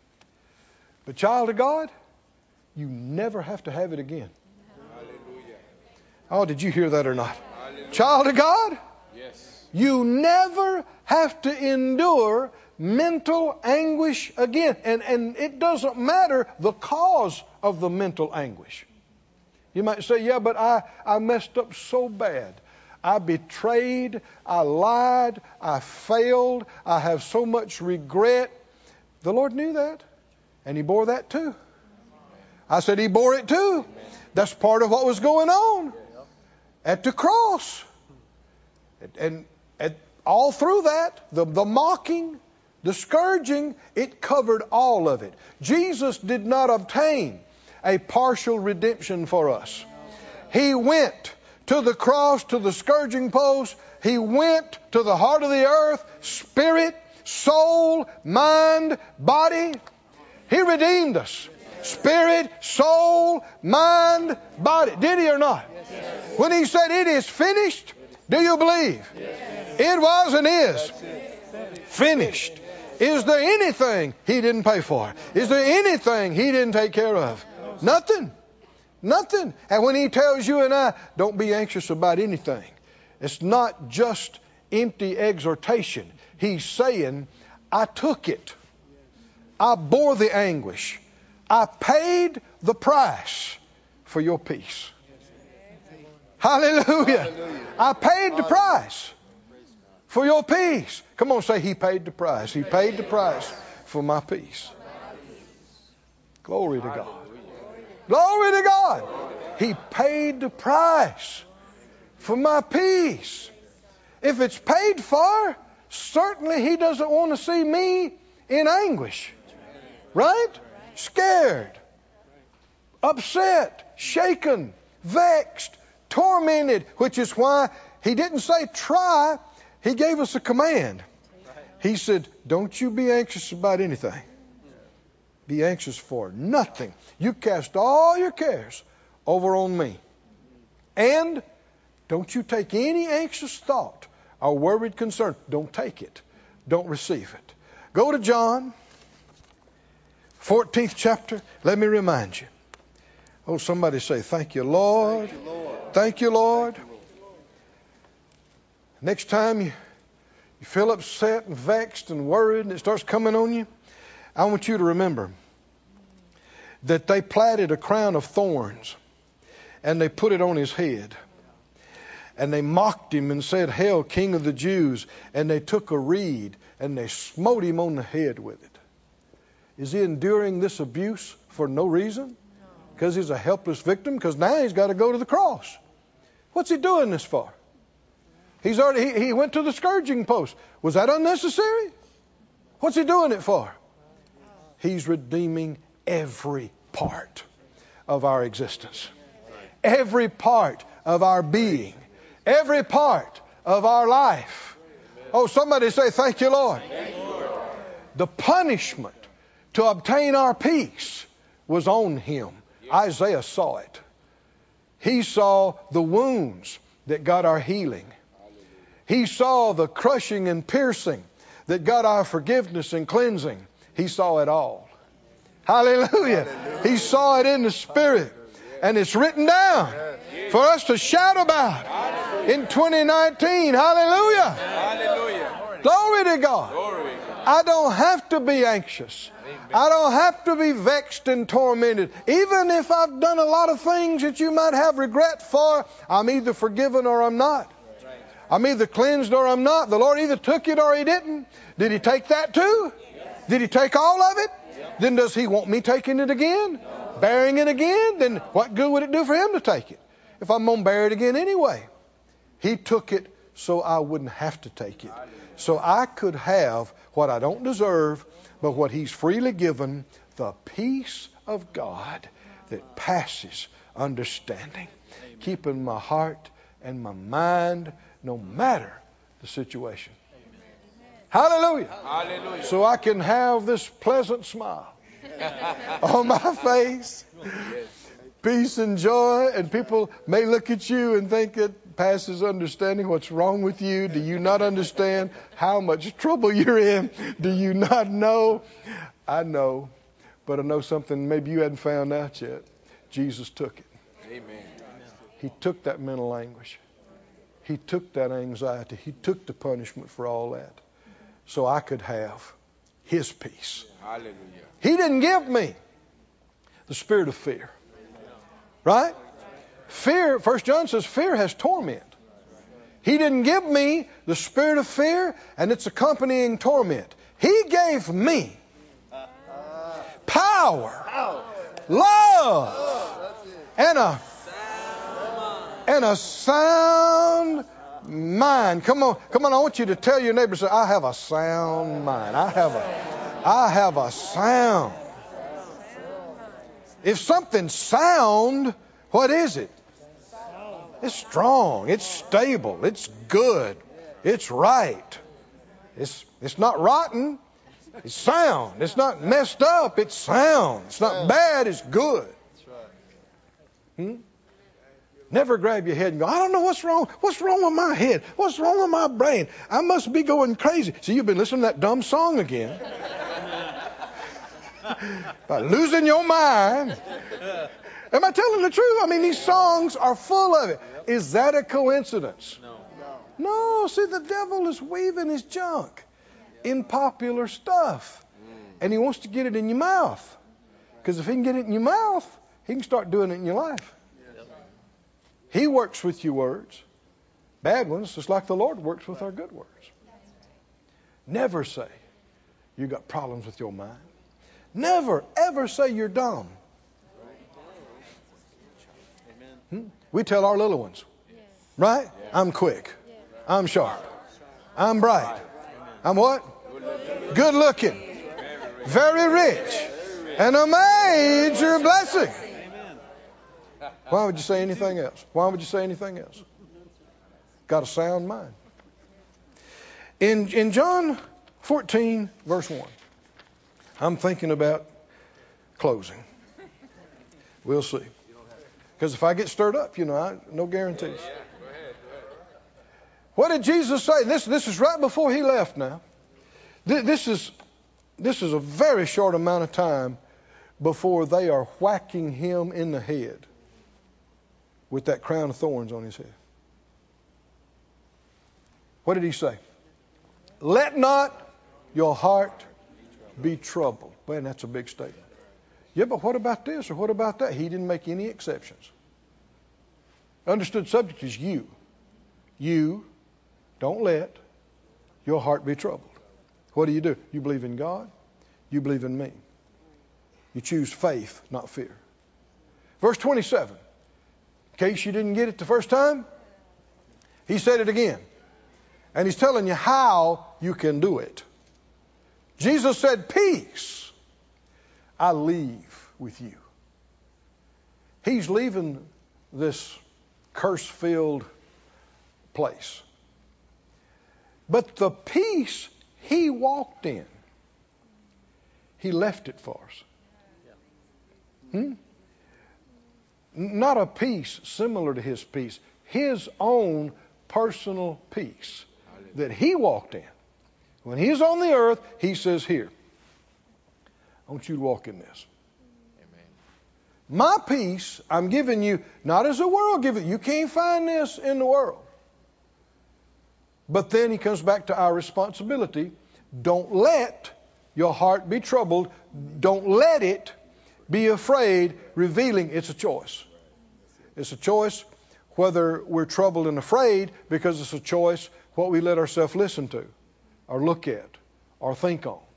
But child of God, you never have to have it again. Hallelujah. Oh, did you hear that or not? Hallelujah. Child of God, Yes. you never have to endure mental anguish again. And, and it doesn't matter the cause of the mental anguish. You might say, yeah, but I, I messed up so bad. I betrayed, I lied, I failed, I have so much regret. The Lord knew that, and He bore that too. I said He bore it too. That's part of what was going on at the cross. And, and all through that, the, the mocking, the scourging, it covered all of it. Jesus did not obtain a partial redemption for us. He went to the cross, to the scourging post. He went to the heart of the earth, spirit, soul, mind, body. He redeemed us. Spirit, soul, mind, body. Did He or not? Yes. When He said it is finished, do you believe? Yes. It was and is Finished. finished. Is there anything He didn't pay for? Is there anything He didn't take care of? Nothing. Nothing. And when He tells you and I, don't be anxious about anything, it's not just empty exhortation. He's saying, I took it. I bore the anguish. I paid the price for your peace. Hallelujah. Hallelujah. I paid the price for your peace. Come on, say, He paid the price. He paid the price for my peace. Glory to God. Glory to God. He paid the price for my peace. If it's paid for, certainly He doesn't want to see me in anguish. Right? Scared, upset, shaken, vexed, tormented, which is why He didn't say try. He gave us a command. He said, don't you be anxious about anything. Be anxious for nothing. You cast all your cares over on me. And don't you take any anxious thought or worried concern. Don't take it. Don't receive it. Go to John, fourteenth chapter. Let me remind you. Oh, somebody say, thank you, Lord. Thank you, Lord. Thank you, Lord. Next time you, you feel upset and vexed and worried and it starts coming on you, I want you to remember that they plaited a crown of thorns and they put it on His head. And they mocked Him and said, Hail, King of the Jews. And they took a reed and they smote Him on the head with it. Is He enduring this abuse for no reason? Because He's a helpless victim? Because now He's got to go to the cross. What's He doing this for? He's already, he, he went to the scourging post. Was that unnecessary? What's he doing it for? He's redeeming every part of our existence. Every part of our being. Every part of our life. Oh, somebody say, thank you, Lord. Thank you, Lord. The punishment to obtain our peace was on him. Isaiah saw it. He saw the wounds that got our healing. He saw the crushing and piercing that got our forgiveness and cleansing. He saw it all. Hallelujah. Hallelujah. He saw it in the Spirit. And it's written down for us to shout about Hallelujah. In twenty nineteen. Hallelujah. Hallelujah. Glory to God. Glory to God. I don't have to be anxious. Amen. I don't have to be vexed and tormented. Even if I've done a lot of things that you might have regret for, I'm either forgiven or I'm not. I'm either cleansed or I'm not. The Lord either took it or He didn't. Did He take that too? Did He take all of it? Then does He want me taking it again? Bearing it again? Then what good would it do for Him to take it if I'm going to bear it again anyway? He took it so I wouldn't have to take it. So I could have what I don't deserve, but what He's freely given, the peace of God that passes understanding. Keeping my heart and my mind no matter the situation. Hallelujah. Hallelujah. So I can have this pleasant smile on my face. Peace and joy. And people may look at you and think it passes understanding. What's wrong with you? Do you not understand how much trouble you're in? Do you not know? I know. But I know something maybe you hadn't found out yet. Jesus took it. Amen. He took that mental anguish. He took that anxiety. He took the punishment for all that. So I could have His peace. Hallelujah. He didn't give me the spirit of fear. Right? Fear, First John says, fear has torment. He didn't give me the spirit of fear and its accompanying torment. He gave me power, love, and a and a sound mind. Come on, come on. I want you to tell your neighbor, say, I have a sound mind. I have a, I have a sound. If something's sound, what is it? It's strong. It's stable. It's good. It's right. It's it's not rotten. It's sound. It's not messed up. It's sound. It's not bad. It's good. Hmm? Never grab your head and go, I don't know what's wrong. What's wrong with my head? What's wrong with my brain? I must be going crazy. See, you've been listening to that dumb song again. By losing your mind. Am I telling the truth? I mean, these songs are full of it. Is that a coincidence? No. No. See, the devil is weaving his junk in popular stuff. And he wants to get it in your mouth. Because if he can get it in your mouth, he can start doing it in your life. He works with your words. Bad ones, just like the Lord works with our good words. Never say you got problems with your mind. Never, ever say you're dumb. Hmm? We tell our little ones, right? I'm quick. I'm sharp. I'm bright. I'm what? Good looking. Very rich. And a major blessing. Why would you say anything else? Why would you say anything else? Got a sound mind. In in John fourteen, verse one, I'm thinking about closing. We'll see. Because if I get stirred up, you know, I, no guarantees. What did Jesus say? This this is right before He left now. This is this is a very short amount of time before they are whacking Him in the head with that crown of thorns on His head. What did He say? Let not your heart be troubled. Man, that's a big statement. Yeah, but what about this or what about that? He didn't make any exceptions. Understood subject is you. You don't let your heart be troubled. What do you do? You believe in God. You believe in me. You choose faith, not fear. Verse twenty-seven. In case you didn't get it the first time, He said it again. And he's telling you how you can do it. Jesus said, peace I leave with you. He's leaving this curse-filled place. But the peace he walked in, he left it for us. Hmm? Not a peace similar to his peace. His own personal peace that he walked in. When he's on the earth, he says, here, I want you to walk in this. Amen. My peace I'm giving you, not as the world gives it. You can't find this in the world. But then he comes back to our responsibility. Don't let your heart be troubled. Don't let it be afraid, revealing it's a choice. It's a choice whether we're troubled and afraid, because it's a choice what we let ourselves listen to or look at or think on.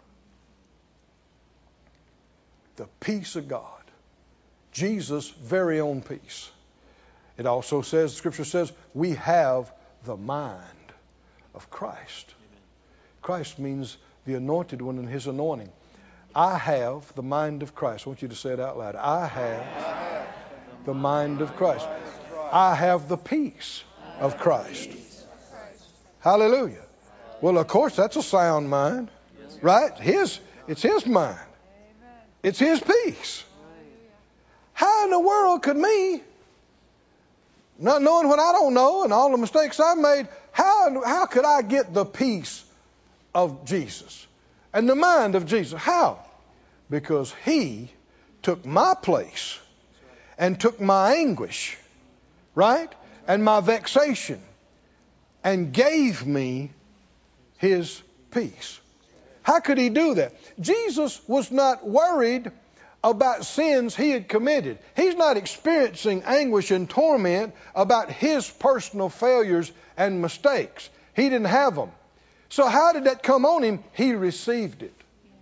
The peace of God. Jesus' very own peace. It also says, Scripture says, we have the mind of Christ. Christ means the anointed one and his anointing. I have the mind of Christ. I want you to say it out loud. I have the mind of Christ. I have the peace of Christ. Hallelujah. Well, of course, that's a sound mind, right? His, it's his mind. It's his peace. How in the world could me, not knowing what I don't know and all the mistakes I've made, how, how could I get the peace of Jesus and the mind of Jesus? How? Because he took my place and took my anguish, right? And my vexation, and gave me his peace. How could he do that? Jesus was not worried about sins he had committed. He's not experiencing anguish and torment about his personal failures and mistakes. He didn't have them. So how did that come on him? He received it.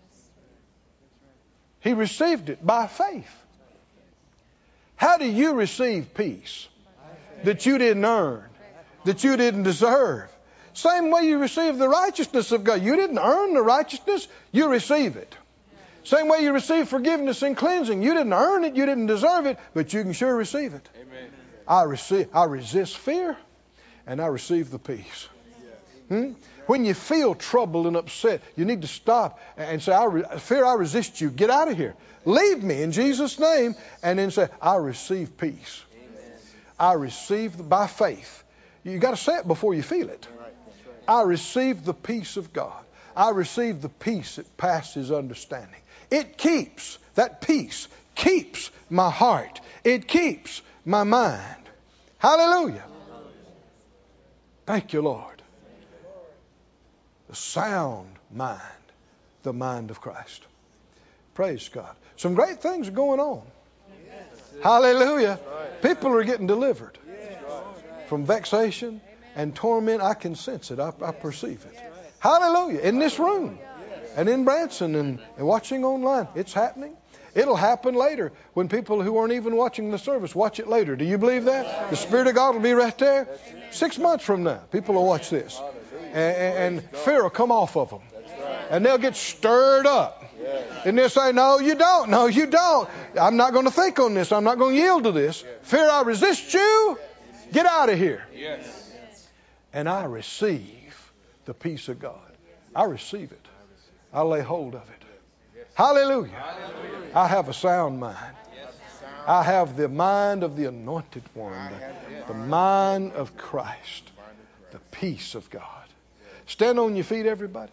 He received it by faith. How do you receive peace that you didn't earn, that you didn't deserve? Same way you receive the righteousness of God. You didn't earn the righteousness, you receive it. Same way you receive forgiveness and cleansing. You didn't earn it, you didn't deserve it, but you can sure receive it. Amen. I receive, I resist fear, and I receive the peace. Hmm? When you feel troubled and upset, you need to stop and say, I re- fear, I resist you. Get out of here. Leave me in Jesus' name. And then say, I receive peace. Amen. I receive by faith. You got to say it before you feel it. I receive the peace of God. I receive the peace that passes understanding. It keeps, that peace keeps my heart. It keeps my mind. Hallelujah. Thank you, Lord. The sound mind, the mind of Christ. Praise God. Some great things are going on. Hallelujah. People are getting delivered from vexation and torment. I can sense it. I, I perceive it. Hallelujah. In this room and in Branson and, and watching online. It's happening. It'll happen later when people who aren't even watching the service watch it later. Do you believe that? The Spirit of God will be right there. Six months from now, people will watch this. And, and fear will come off of them. And they'll get stirred up. And they'll say, no, you don't. No, you don't. I'm not going to think on this. I'm not going to yield to this. Fear, I resist you. Get out of here. And I receive the peace of God. I receive it. I lay hold of it. Hallelujah. I have a sound mind. I have the mind of the anointed one. The, the mind of Christ. The peace of God. Stand on your feet, everybody.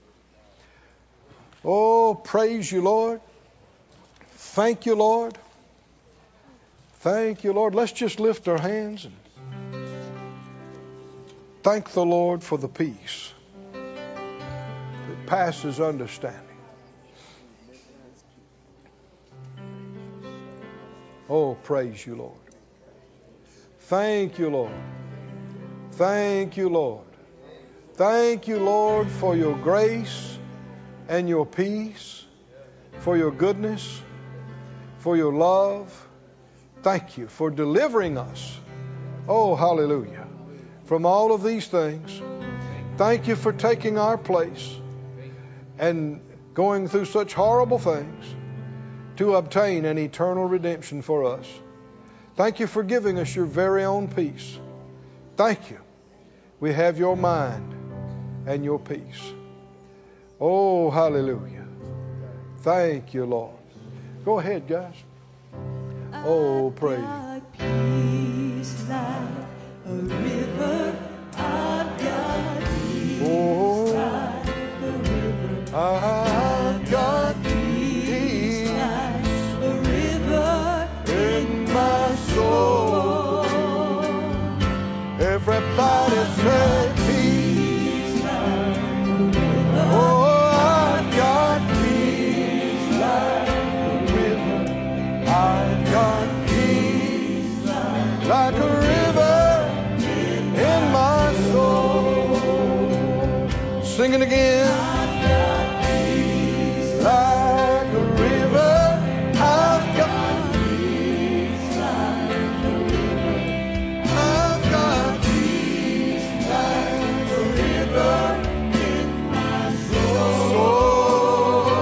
Oh, praise you, Lord. Thank you, Lord. Thank you, Lord. Let's just lift our hands and thank the Lord for the peace that passes understanding. Oh, praise you, Lord. Thank you, Lord. Thank you, Lord. Thank you, Lord, for your grace and your peace, for your goodness, for your love. Thank you for delivering us. Oh, hallelujah. From all of these things. Thank you for taking our place and going through such horrible things to obtain an eternal redemption for us. Thank you for giving us your very own peace. Thank you. We have your mind and your peace. Oh, hallelujah. Thank you, Lord. Go ahead, guys. Oh, praise you. Peace like a river. I've got peace Oh, like a river. I've got Peace peace like a river in my soul. Everybody say peace. Oh, I've got peace like a river. I've got peace like a river in my soul. Sing it again. Like a river, I've got peace like a river. I've got peace like a river in my soul.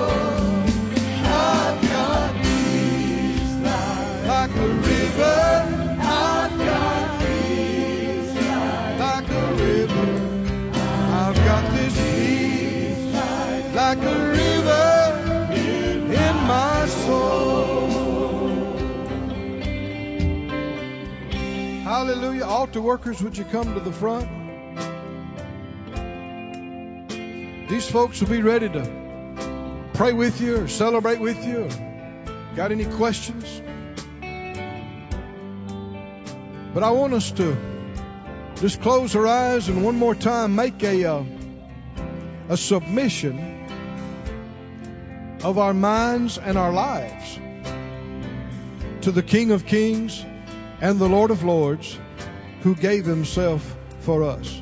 I've got peace like a river. I've got peace like a river. I've got this peace like a river in my soul. Hallelujah. Altar workers, would you come to the front? These folks will be ready to pray with you or celebrate with you. Got any questions? But I want us to just close our eyes and one more time make a uh, a submission of our minds and our lives to the King of Kings and the Lord of Lords, who gave himself for us.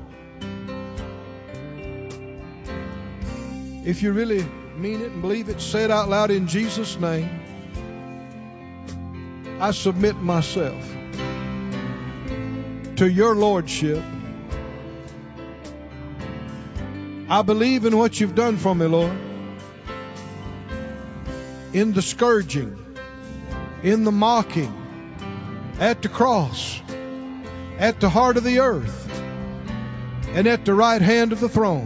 If you really mean it and believe it, say it out loud. In Jesus' name, I submit myself to your lordship. I believe in what you've done for me, Lord. In the scourging, in the mocking, at the cross, at the heart of the earth, and at the right hand of the throne.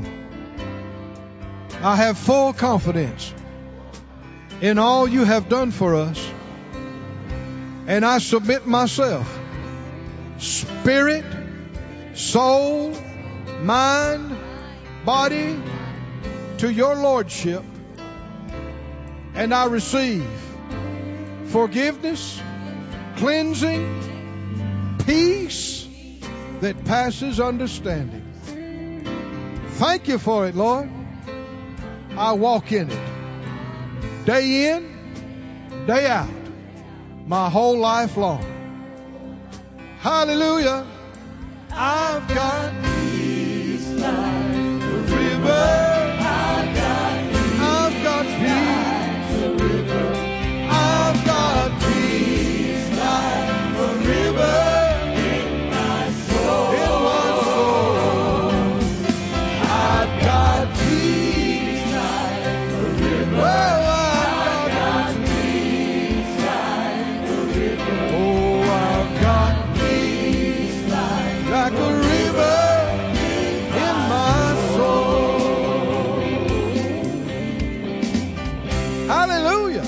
I have full confidence in all you have done for us, and I submit myself, spirit, soul, mind, body, to your lordship. And I receive forgiveness, cleansing, peace that passes understanding. Thank you for it, Lord. I walk in it day in, day out, my whole life long. Hallelujah. I've got peace like a river. I've got peace. I've got peace. I've got peace like a river in my soul. In my soul. I've got peace like a river. Oh, I've got peace like a river. Oh, I've got peace like a river in my soul. Hallelujah.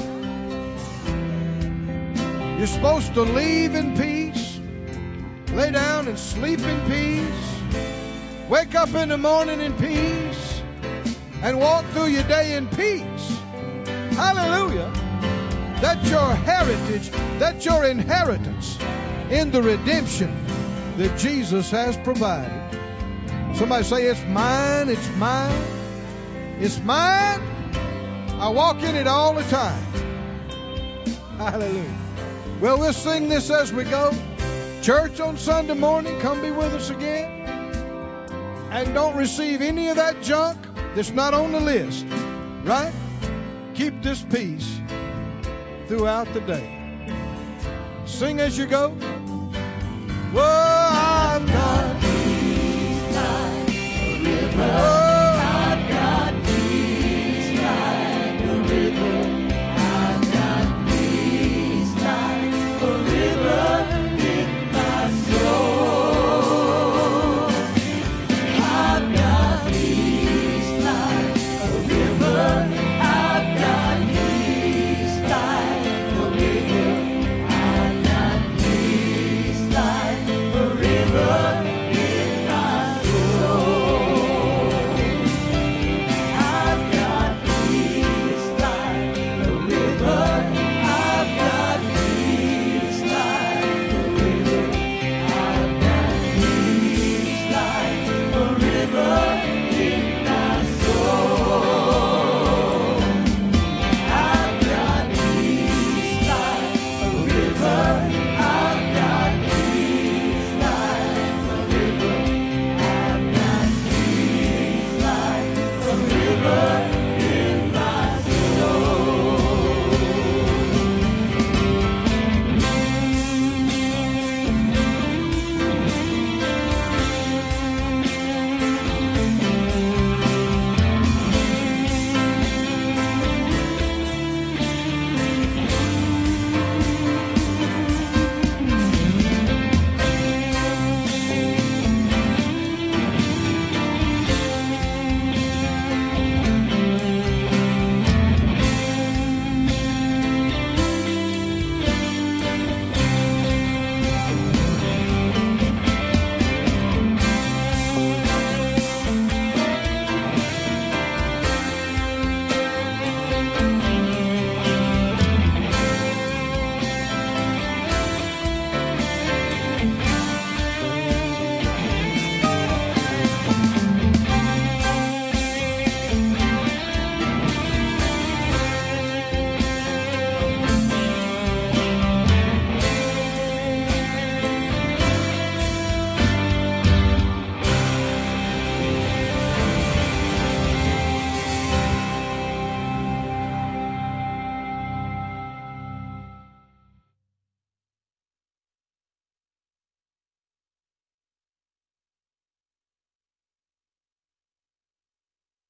You're supposed to leave in peace, lay down and sleep in peace, wake up in the morning in peace, and walk through your day in peace. Hallelujah. That's your heritage. That's your inheritance in the redemption that Jesus has provided. Somebody say, it's mine, it's mine, it's mine. I walk in it all the time. Hallelujah. Well, we'll sing this as we go. Church on Sunday morning, come be with us again. And don't receive any of that junk that's not on the list. Right? Keep this peace throughout the day. Sing as you go. Whoa.